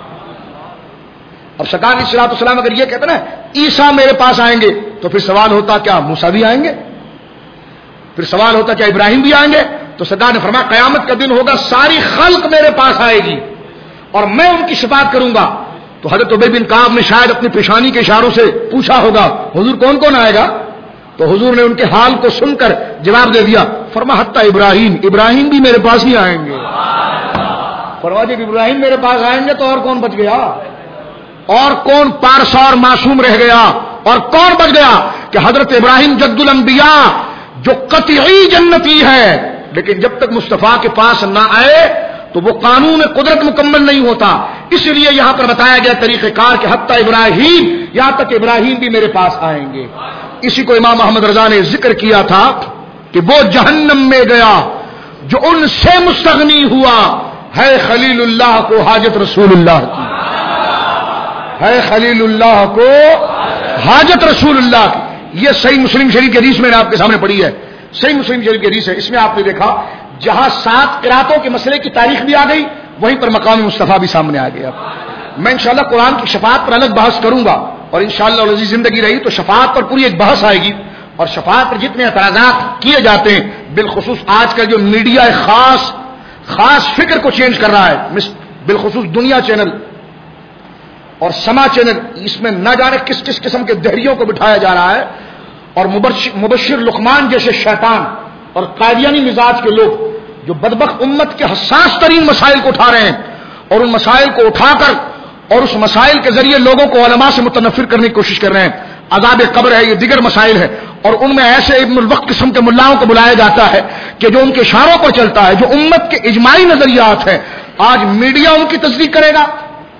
اب سرکار علیہ الصلوۃ والسلام اگر یہ کہتے نا عیسیٰ میرے پاس آئیں گے, تو پھر سوال ہوتا کیا موسیٰ بھی آئیں گے؟ پھر سوال ہوتا کیا ابراہیم بھی آئیں گے؟ تو سرکار نے فرمایا قیامت کا دن ہوگا, ساری خلق میرے پاس آئے گی اور میں ان کی شفاعت کروں گا. تو حضرت ابی بن کعب نے شاید اپنی پیشانی کے اشاروں سے پوچھا ہوگا حضور کون کون آئے گا؟ تو حضور نے ان کے حال کو سن کر جواب دے دیا, فرمایا حتی ابراہیم, ابراہیم بھی میرے پاس ہی آئیں گے. فرمایا جب ابراہیم میرے پاس آئیں گے تو اور کون بچ گیا؟ اور کون پارسا اور معصوم رہ گیا؟ اور کون بچ گیا؟ کہ حضرت ابراہیم جد الانبیاء جو قطعی جنتی ہے, لیکن جب تک مصطفیٰ کے پاس نہ آئے تو وہ قانون قدرت مکمل نہیں ہوتا. اس لیے یہاں پر بتایا گیا طریقہ کار کہ حتی ابراہیم, یہاں تک ابراہیم بھی میرے پاس آئیں گے. اسی کو امام احمد رضا نے ذکر کیا تھا کہ وہ جہنم میں گیا جو ان سے مستغنی ہوا, ہے خلیل اللہ کو حاجت رسول اللہ کی, ہے خلیل اللہ کو حاجت رسول اللہ کی. یہ صحیح مسلم شریف کی حدیث میں نے آپ کے سامنے پڑھی ہے, صحیح مسلم شریف کی حدیث ہے. اس میں آپ نے دیکھا جہاں سات قراتوں کے مسئلے کی تاریخ بھی آ گئی, وہیں پر مقام مصطفیٰ بھی سامنے آ گیا. میں انشاءاللہ قرآن کی شفاعت پر الگ بحث کروں گا, اور انشاءاللہ العزیز زندگی رہی تو شفاعت پر پوری ایک بحث آئے گی. اور شفاعت پر جتنے اعتراضات کیے جاتے ہیں, بالخصوص آج کل جو میڈیا خاص خاص فکر کو چینج کر رہا ہے, بالخصوص دنیا چینل اور سما چینل, اس میں نہ جانے کس کس قسم کے دہریوں کو بٹھایا جا رہا ہے, اور مبشر لقمان جیسے شیطان اور قادیانی مزاج کے لوگ جو بدبخت امت کے حساس ترین مسائل کو اٹھا رہے ہیں, اور ان مسائل کو اٹھا کر اور اس مسائل کے ذریعے لوگوں کو علماء سے متنفر کرنے کی کوشش کر رہے ہیں. عذاب قبر ہے, یہ دیگر مسائل ہے, اور ان میں ایسے ابن الوقت قسم کے ملاؤں کو بلایا جاتا ہے کہ جو ان کے اشاروں پر چلتا ہے, جو امت کے اجماعی نظریات ہیں. آج میڈیا ان کی تصدیق کرے گا.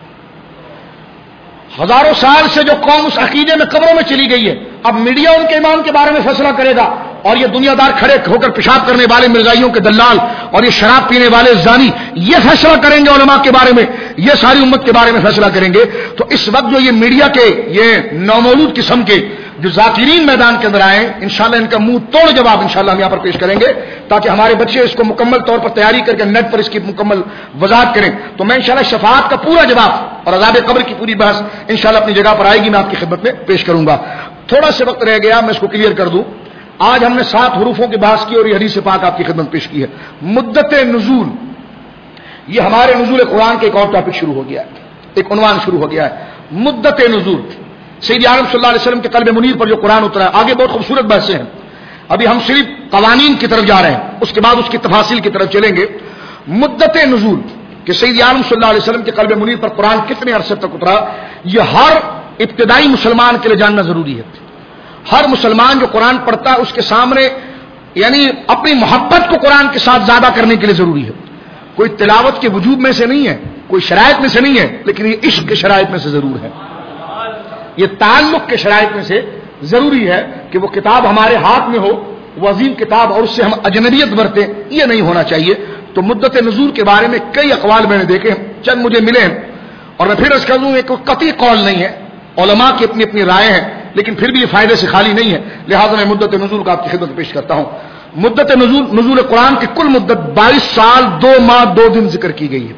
ہزاروں سال سے جو قوم اس عقیدے میں قبروں میں چلی گئی ہے, اب میڈیا ان کے ایمان کے بارے میں فیصلہ کرے گا, اور یہ دنیا دار کھڑے ہو کر پیشاب کرنے والے مرغائیوں کے دلال اور یہ شراب پینے والے زانی یہ فیصلہ کریں گے علماء کے بارے میں, یہ ساری امت کے بارے میں فیصلہ کریں گے. تو اس وقت جو یہ میڈیا کے یہ نومولود قسم کے جو ذاکرین میدان کے اندر آئے, انشاءاللہ ان کا منہ توڑ جواب انشاءاللہ ہم یہاں پر پیش کریں گے, تاکہ ہمارے بچے اس کو مکمل طور پر تیاری کر کے نیٹ پر اس کی مکمل وضاحت کریں. تو میں انشاءاللہ شفاعت کا پورا جواب اور عذاب قبر کی پوری بحث انشاءاللہ اپنی جگہ پر آئے گی, میں آپ کی خدمت میں پیش کروں گا. تھوڑا سے وقت رہ گیا, میں اس کو کلیئر کر دوں. آج ہم نے سات حروفوں کی بحث کی اور یہ حدیث پاک آپ کی خدمت پیش کی ہے. مدت نزول, یہ ہمارے نزول قرآن کے ایک اور ٹاپک شروع ہو گیا ہے, ایک عنوان شروع ہو گیا ہے, مدت نزول. سید عالم صلی اللہ علیہ وسلم کے قلب منیر پر جو قرآن اترا ہے, آگے بہت خوبصورت بحثیں ہیں. ابھی ہم صرف قوانین کی طرف جا رہے ہیں, اس کے بعد اس کی تفاصیل کی طرف چلیں گے. مدت نزول کہ سید عالم صلی اللہ علیہ وسلم کے قلب منیر پر قرآن کتنے عرصے تک اترا، یہ ہر ابتدائی مسلمان کے لیے جاننا ضروری ہے. ہر مسلمان جو قرآن پڑھتا ہے اس کے سامنے یعنی اپنی محبت کو قرآن کے ساتھ زیادہ کرنے کے لیے ضروری ہے. کوئی تلاوت کے وجوب میں سے نہیں ہے، کوئی شرائط میں سے نہیں ہے، لیکن یہ عشق کے شرائط میں سے ضرور ہے، یہ تعلق کے شرائط میں سے ضروری ہے کہ وہ کتاب ہمارے ہاتھ میں ہو، وہ عظیم کتاب، اور اس سے ہم اجنبیت برتیں، یہ نہیں ہونا چاہیے. تو مدت نزول کے بارے میں کئی اقوال میں نے دیکھے، چند مجھے ملے ہیں، اور میں پھر اس کا دوں ایک قطعی قول نہیں ہے، علماء کی اپنی اپنی رائے ہیں، لیکن پھر بھی یہ فائدے سے خالی نہیں ہے، لہذا میں مدت نزول کا آپ کی خدمت پیش کرتا ہوں. مدت نزول نزول قرآن کی کل مدت بائیس سال دو ماہ دو دن ذکر کی گئی ہے.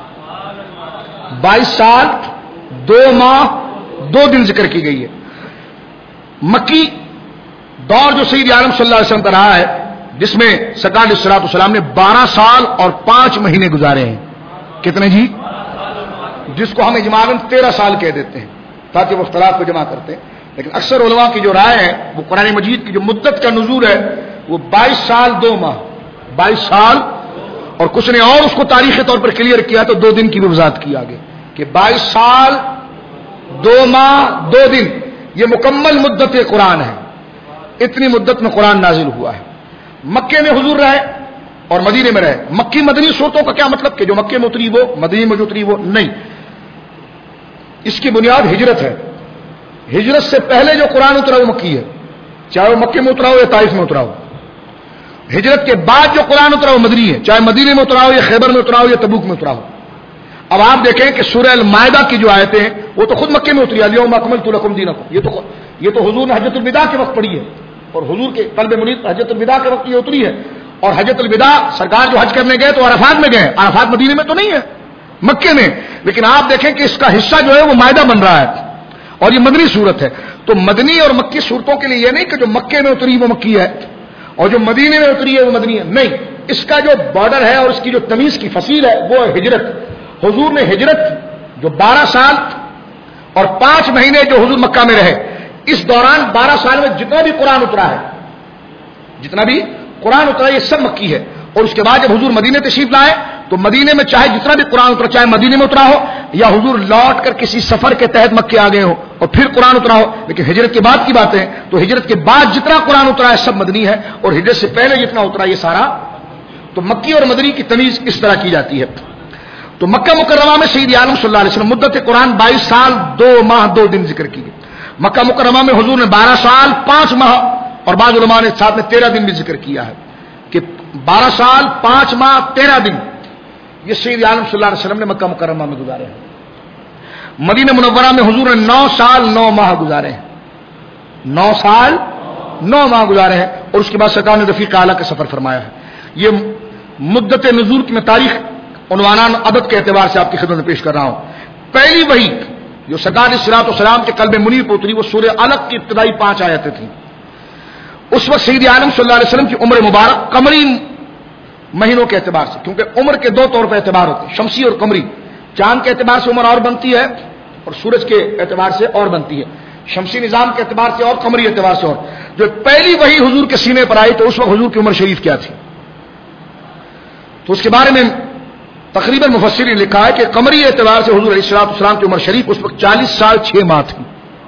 بائیس سال دو ماہ دو دن ذکر کی گئی ہے. مکی دور جو سید عالم صلی اللہ علیہ وسلم کا رہا ہے، جس میں سرکار علیہ الصلوۃ والسلام نے بارہ سال اور پانچ مہینے گزارے ہیں. کتنے جی؟ جس کو ہم اجمالاً تیرہ سال کہہ دیتے ہیں تاکہ وہ اختلاف کو جمع کرتے ہیں، لیکن اکثر علماء کی جو رائے ہے وہ قرآن مجید کی جو مدت کا نزول ہے وہ بائیس سال دو ماہ بائیس سال اور کچھ نے اور اس کو تاریخی طور پر کلیئر کیا تو دو دن کی بھی وضاحت کی آگے کہ بائیس سال دو ماہ دو دن یہ مکمل مدت قرآن ہے. اتنی مدت میں قرآن نازل ہوا ہے. مکے میں حضور رہے اور مدینے میں رہے. مکی مدنی صورتوں کا کیا مطلب کہ جو مکے میں اتری وہ مدینے میں جو اتری وہ نہیں، اس کی بنیاد ہجرت ہے. ہجرت سے پہلے جو قرآن اترا وہ مکی ہے، چاہے وہ مکے میں اترا ہو یا طائف میں اترا ہو. ہجرت کے بعد جو قرآن اترا وہ مدنی ہے، چاہے مدینے میں اترا ہو یا خیبر میں اترا ہو یا تبوک میں اترا ہو. اب آپ دیکھیں کہ سورہ المائدہ کی جو آیتیں ہیں وہ تو خود مکے میں اتری، الیوم اکملت لکم دینکم، یہ تو یہ تو حضور نے حجۃ الوداع کے وقت پڑھی ہے، اور حضور کے قلب منیر حجۃ الوداع کے وقت یہ اتری ہے. اور حجۃ الوداع سرکار جو حج کرنے گئے تو عرفات میں گئے، عرفات مدینے میں تو نہیں ہے، مکے میں. لیکن آپ دیکھیں کہ اس کا حصہ جو ہے وہ مائدہ بن رہا ہے اور یہ مدنی صورت ہے. تو مدنی اور مکی صورتوں کے لیے یہ نہیں کہ جو مکے میں اتری وہ مکی ہے اور جو مدینے میں اتری ہے وہ مدنی ہے، نہیں. اس کا جو بارڈر ہے اور اس کی جو تمیز کی فصیل ہے وہ ہجرت. حضور نے ہجرت جو بارہ سال اور پانچ مہینے جو حضور مکہ میں رہے، اس دوران بارہ سال میں جتنا بھی قرآن اترا ہے جتنا بھی قرآن اترا یہ سب مکی ہے. اور اس کے بعد جب حضور مدینے تشریف لائے تو مدینے میں چاہے جتنا بھی قرآن اترا، چاہے مدینے میں اترا ہو یا حضور لوٹ کر کسی سفر کے تحت مکے آ گئے ہو اور پھر قرآن اترا ہو، لیکن ہجرت کے بعد کی بات ہے تو ہجرت کے بعد جتنا قرآن اترا ہے سب مدنی ہے، اور ہجرت سے پہلے جتنا اترا یہ سارا. تو مکی اور مدنی کی تمیز اس طرح کی جاتی ہے. تو مکہ مکرمہ میں سید عالم صلی اللہ علیہ وسلم مدت قرآن بائیس سال دو ماہ دو دن ذکر کی گئی. مکہ مکرمہ میں حضور نے بارہ سال پانچ ماہ اور بعض علماء نے ساتھ میں تیرہ دن بھی ذکر کیا ہے کہ بارہ سال پانچ ماہ تیرہ دن یہ سید عالم صلی اللہ علیہ وسلم نے مکہ مکرمہ میں گزارے ہیں. مدینہ منورہ میں حضور نے نو سال نو ماہ گزارے ہیں نو سال نو ماہ گزارے ہیں اور اس کے بعد سرکار نے رفیق اعلیٰ کا سفر فرمایا ہے. یہ مدت نزول کی میں تاریخ عنوانان عدد کے اعتبار سے آپ کی خدمت میں پیش کر رہا ہوں. پہلی وحی جو سرکار علیہ الصلوۃ والسلام کے قلب منیر پر اتری وہ سورہ علق کی ابتدائی پانچ آیتیں تھیں. اس وقت سید عالم صلی اللہ علیہ وسلم کی عمر مبارک قمری مہینوں کے اعتبار سے، کیونکہ عمر کے دو طور پر اعتبار ہوتے ہیں، شمسی اور قمری. چاند کے اعتبار سے عمر اور بنتی ہے اور سورج کے اعتبار سے اور بنتی ہے، شمسی نظام کے اعتبار سے اور قمری اعتبار سے اور. جو پہلی وحی حضور کے سینے پر آئی تو اس وقت حضور کی عمر شریف کیا تھی؟ تو اس کے بارے میں تقریباً مفسرین نے لکھا ہے کہ قمری اعتبار سے حضور علیہ الصلوۃ والسلام کی عمر شریف اس وقت چالیس سال چھ ماہ تھی،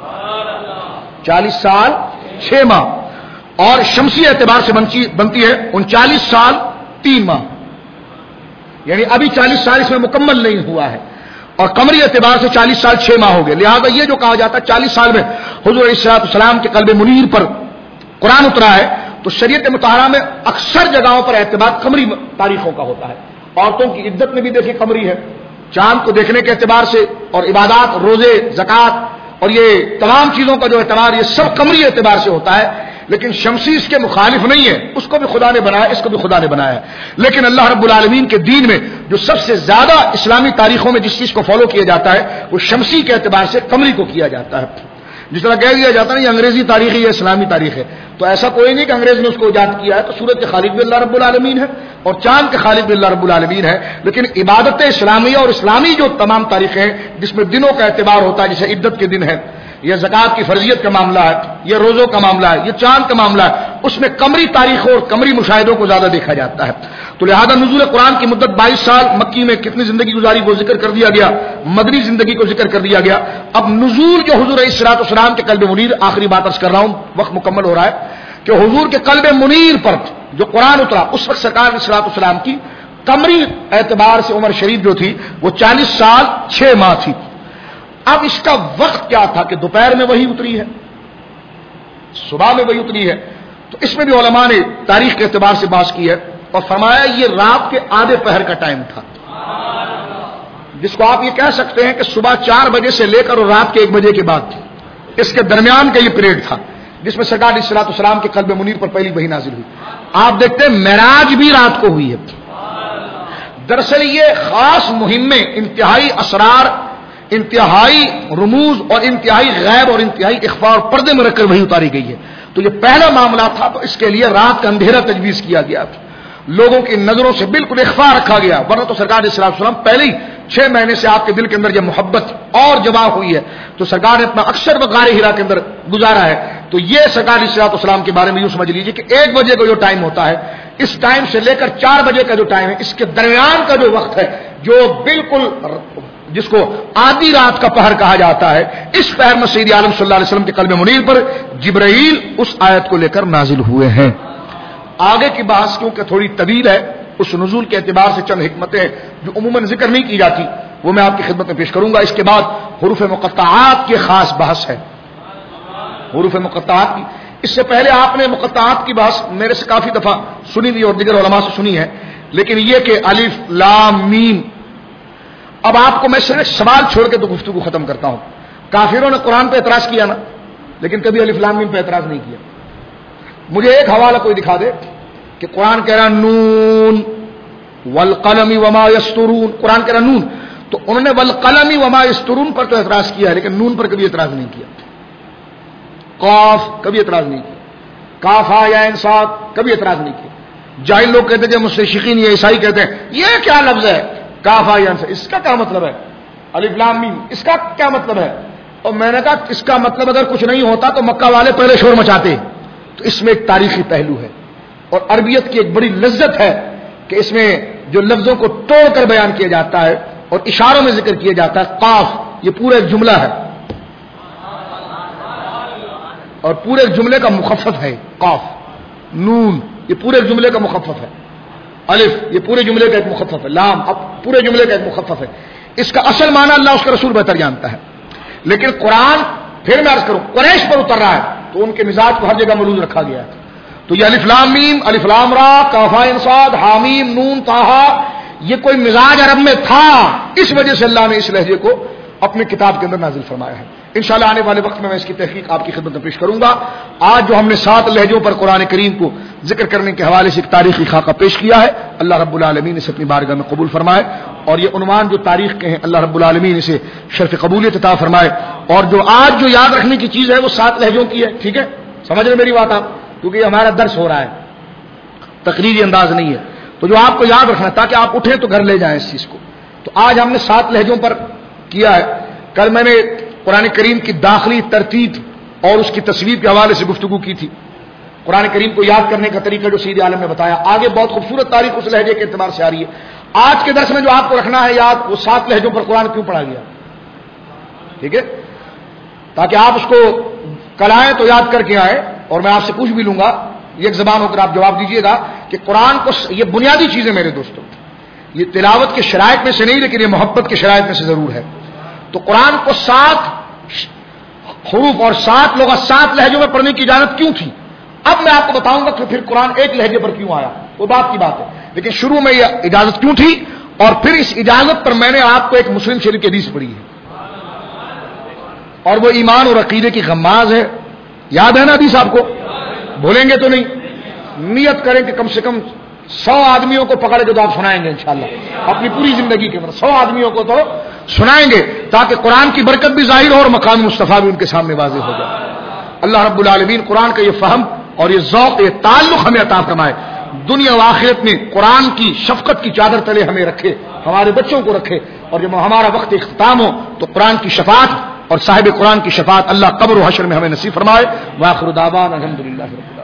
چالیس سال چھ ماہ، اور شمسی اعتبار سے بنتی ہے انچالیس سال تین ماہ، یعنی ابھی چالیس سال اس میں مکمل نہیں ہوا ہے، اور قمری اعتبار سے چالیس سال چھ ماہ ہو گئے. لہذا یہ جو کہا جاتا ہے چالیس سال میں حضور علیہ الصلوۃ والسلام کے قلب منیر پر قرآن اترا ہے، تو شریعت مطہرہ میں اکثر جگہوں پر اعتبار قمری تاریخوں کا ہوتا ہے. عورتوں کی عدت میں بھی دیکھیں قمری ہے، چاند کو دیکھنے کے اعتبار سے، اور عبادات، روزے، زکوٰۃ اور یہ تمام چیزوں کا جو اعتبار یہ سب قمری اعتبار سے ہوتا ہے. لیکن شمسی اس کے مخالف نہیں ہے، اس کو بھی خدا نے بنایا، اس کو بھی خدا نے بنایا ہے. لیکن اللہ رب العالمین کے دین میں جو سب سے زیادہ اسلامی تاریخوں میں جس چیز کو فالو کیا جاتا ہے وہ شمسی کے اعتبار سے قمری کو کیا جاتا ہے. جس طرح کہہ دیا جاتا ہے یہ انگریزی تاریخ ہے، یہ اسلامی تاریخ ہے، تو ایسا کوئی نہیں کہ انگریز نے اس کو ایجاد کیا ہے. تو سورج کے خالق بھی اللہ رب العالمین ہے اور چاند کے خالق بھی اللہ رب العالمین ہے. لیکن عبادت اسلامیہ اور اسلامی جو تمام تاریخیں ہیں جس میں دنوں کا اعتبار ہوتا ہے، جیسے عدت کے دن ہے یہ زکات کی فرضیت کا معاملہ ہے، یہ روزوں کا معاملہ ہے، یہ چاند کا معاملہ ہے، اس میں قمری تاریخوں اور قمری مشاہدوں کو زیادہ دیکھا جاتا ہے. تو لہذا نزول قرآن کی مدت بائیس سال، مکی میں کتنی زندگی گزاری وہ ذکر کر دیا گیا، مدنی زندگی کو ذکر کر دیا گیا. اب نزول جو حضور علیہ الصلوۃ والسلام کے قلب منیر، آخری بات عرض کر رہا ہوں، وقت مکمل ہو رہا ہے، کہ حضور کے قلب منیر پر جو قرآن اترا، اس وقت سرکار علیہ الصلوۃ والسلام کی قمری اعتبار سے عمر شریف جو تھی وہ چالیس سال چھ ماہ تھی. اب اس کا وقت کیا تھا کہ دوپہر میں وہی اتری ہے، صبح میں وہی اتری ہے. تو اس میں بھی علماء نے تاریخ کے اعتبار سے بحث کی ہے اور فرمایا یہ رات کے آدھے پہر کا ٹائم تھا، جس کو آپ یہ کہہ سکتے ہیں کہ صبح چار بجے سے لے کر اور رات کے ایک بجے کے بعد اس کے درمیان کا یہ پیریڈ تھا، جس میں سرکار علیہ الصلوۃ والسلام کے قلب منیر پر پہلی وحی نازل ہوئی. آپ دیکھتے ہیں معراج بھی رات کو ہوئی ہے. دراصل یہ خاص مہم میں انتہائی اسرار، انتہائی رموز اور انتہائی غیب اور انتہائی اخفاء اور پردے میں رکھ کر وہی اتاری گئی ہے. تو یہ پہلا معاملہ تھا، تو اس کے لیے رات کا اندھیرا تجویز کیا گیا، لوگوں کی نظروں سے بالکل اخفاء رکھا گیا، ورنہ تو سرکار علیہ الصلوۃ والسلام پہلے ہی چھ مہینے سے آپ کے دل کے اندر جب محبت اور جمع ہوئی ہے تو سرکار نے اپنا اکثر و غار ہرا کے اندر گزارا ہے. تو یہ سرکار علیہ الصلوۃ والسلام کے بارے میں یوں سمجھ لیجیے کہ ایک بجے کا جو ٹائم ہوتا ہے، اس ٹائم سے لے کر چار بجے کا جو ٹائم ہے، اس کے درمیان کا جو وقت ہے، جو بالکل جس کو آدھی رات کا پہر کہا جاتا ہے، اس پہر میں سید عالم صلی اللہ علیہ وسلم کے قلب منیر پر جبرائیل اس آیت کو لے کر نازل ہوئے ہیں. آگے کی بحث کیونکہ تھوڑی طویل ہے، اس نزول کے اعتبار سے چند حکمتیں جو عموماً ذکر نہیں کی جاتی وہ میں آپ کی خدمت میں پیش کروں گا. اس کے بعد حروف مقطعات کی خاص بحث ہے، حروف مقطعات کی. اس سے پہلے آپ نے مقطعات کی بحث میرے سے کافی دفعہ سنی بھی اور دیگر علماء سے سنی ہے، لیکن یہ کہ الف لام میم. اب آپ کو میں صرف سوال چھوڑ کے تو گفتگو ختم کرتا ہوں. کافروں نے قرآن پہ اعتراض کیا نا، لیکن کبھی الف لام میم پہ اعتراض نہیں کیا. مجھے ایک حوالہ کوئی دکھا دے کہ قرآن کہہ رہا نون والقلم وما یسطرون، قرآن کہہ رہا نون، تو انہوں نے والقلم وما یسطرون پر تو اعتراض کیا ہے، لیکن نون پر کبھی اعتراض نہیں کیا. قاف کبھی اعتراض نہیں کیا، کاف ہا یا انصاد کبھی اعتراض نہیں کیا. جاہل لوگ کہتے ہیں، مستشرقین یا عیسائی کہتے ہیں یہ کیا لفظ ہے کاف ہا یا انصاد، اس کا کیا مطلب ہے؟ الف لام میم اس کا کیا مطلب ہے؟ اور میں نے کہا اس کا مطلب اگر کچھ نہیں ہوتا تو مکہ والے پہلے شور مچاتے. تو اس میں ایک تاریخی پہلو ہے اور عربیت کی ایک بڑی لذت ہے کہ اس میں جو لفظوں کو توڑ کر بیان کیا جاتا ہے اور اشاروں میں ذکر کیا جاتا ہے. قاف یہ پورا ایک جملہ ہے اور پورے جملے کا مخفف ہے قاف. نون یہ پورے جملے کا مخفف ہے. الف یہ پورے جملے کا ایک مخفف ہے. لام اب پورے جملے کا ایک مخفف ہے. اس کا اصل معنی اللہ اس کا رسول بہتر جانتا ہے، لیکن قرآن پھر میں عرض کروں قریش پر اتر رہا ہے تو ان کے مزاج کو ہر جگہ ملوز رکھا گیا ہے. تو یہ الف لام میم، الف لام را، کاف ہا صاد، حامیم نون طٰہٰ، یہ کوئی مزاج عرب میں تھا، اس وجہ سے اللہ نے اس لہجے کو اپنی کتاب کے اندر نازل فرمایا ہے. انشاءاللہ آنے والے وقت میں میں اس کی تحقیق آپ کی خدمت میں پیش کروں گا. آج جو ہم نے سات لہجوں پر قرآن کریم کو ذکر کرنے کے حوالے سے ایک تاریخی خاکہ پیش کیا ہے، اللہ رب العالمین اسے اپنی بارگاہ میں قبول فرمائے. اور یہ عنوان جو تاریخ کے ہیں اللہ رب العالمین اسے شرف قبولیت عطا فرمائے. اور جو آج جو یاد رکھنے کی چیز ہے وہ سات لہجوں کی ہے. ٹھیک ہے، سمجھ رہے میری بات آپ؟ کیونکہ یہ ہمارا درس ہو رہا ہے، تقریری انداز نہیں ہے. تو جو آپ کو یاد رکھنا ہے تاکہ آپ اٹھیں تو گھر لے جائیں اس چیز کو. تو آج ہم نے سات لہجوں پر کیا ہے. کل میں نے قرآن کریم کی داخلی ترتیب اور اس کی تصویر کے حوالے سے گفتگو کی تھی. قرآن کریم کو یاد کرنے کا طریقہ جو سید عالم نے بتایا، آگے بہت خوبصورت تاریخ اس لہجے کے اعتبار سے آ رہی ہے. آج کے درس میں جو آپ کو رکھنا ہے یاد، وہ سات لہجوں پر قرآن کیوں پڑھا گیا، ٹھیک ہے، تاکہ آپ اس کو کل آئیں تو یاد کر کے آئیں. اور میں آپ سے پوچھ بھی لوں گا، ایک زبان ہو کر آپ جواب دیجیے گا کہ قرآن کو، یہ بنیادی چیزیں میرے دوستوں، یہ تلاوت کے شرائط میں سے نہیں لیکن یہ محبت کے شرائط میں سے ضرور ہے. تو قرآن کو سات حروف اور سات لغت سات لہجوں میں پڑھنے کی اجازت کیوں تھی؟ اب میں آپ کو بتاؤں گا کہ پھر قرآن ایک لہجے پر کیوں آیا، وہ بات کی بات ہے. لیکن شروع میں یہ اجازت کیوں تھی، اور پھر اس اجازت پر میں نے آپ کو ایک مسلم شریف کی حدیث پڑھی ہے اور وہ ایمان اور عقیدے کی غماز ہے. یاد ہے نا حدیث آپ کو؟ بھولیں گے تو نہیں؟ نیت کریں کہ کم سے کم سو آدمیوں کو پکڑ کے تو آپ سنائیں گے انشاءاللہ اپنی پوری زندگی کے اندر. سو آدمیوں کو تو سنائیں گے تاکہ قرآن کی برکت بھی ظاہر ہو اور مقام مصطفیٰ بھی ان کے سامنے واضح ہو جائے. اللہ رب العالمین قرآن کا یہ فہم اور یہ ذوق، یہ تعلق ہمیں عطا فرمائے. دنیا و آخرت میں قرآن کی شفقت کی چادر تلے ہمیں رکھے، ہمارے بچوں کو رکھے، اور جب ہمارا وقت اختتام ہو تو قرآن کی شفاعت اور صاحب قرآن کی شفاعت اللہ قبر و حشر میں ہمیں نصیب فرمائے. وآخر دعوانا الحمدللہ رب العالمین.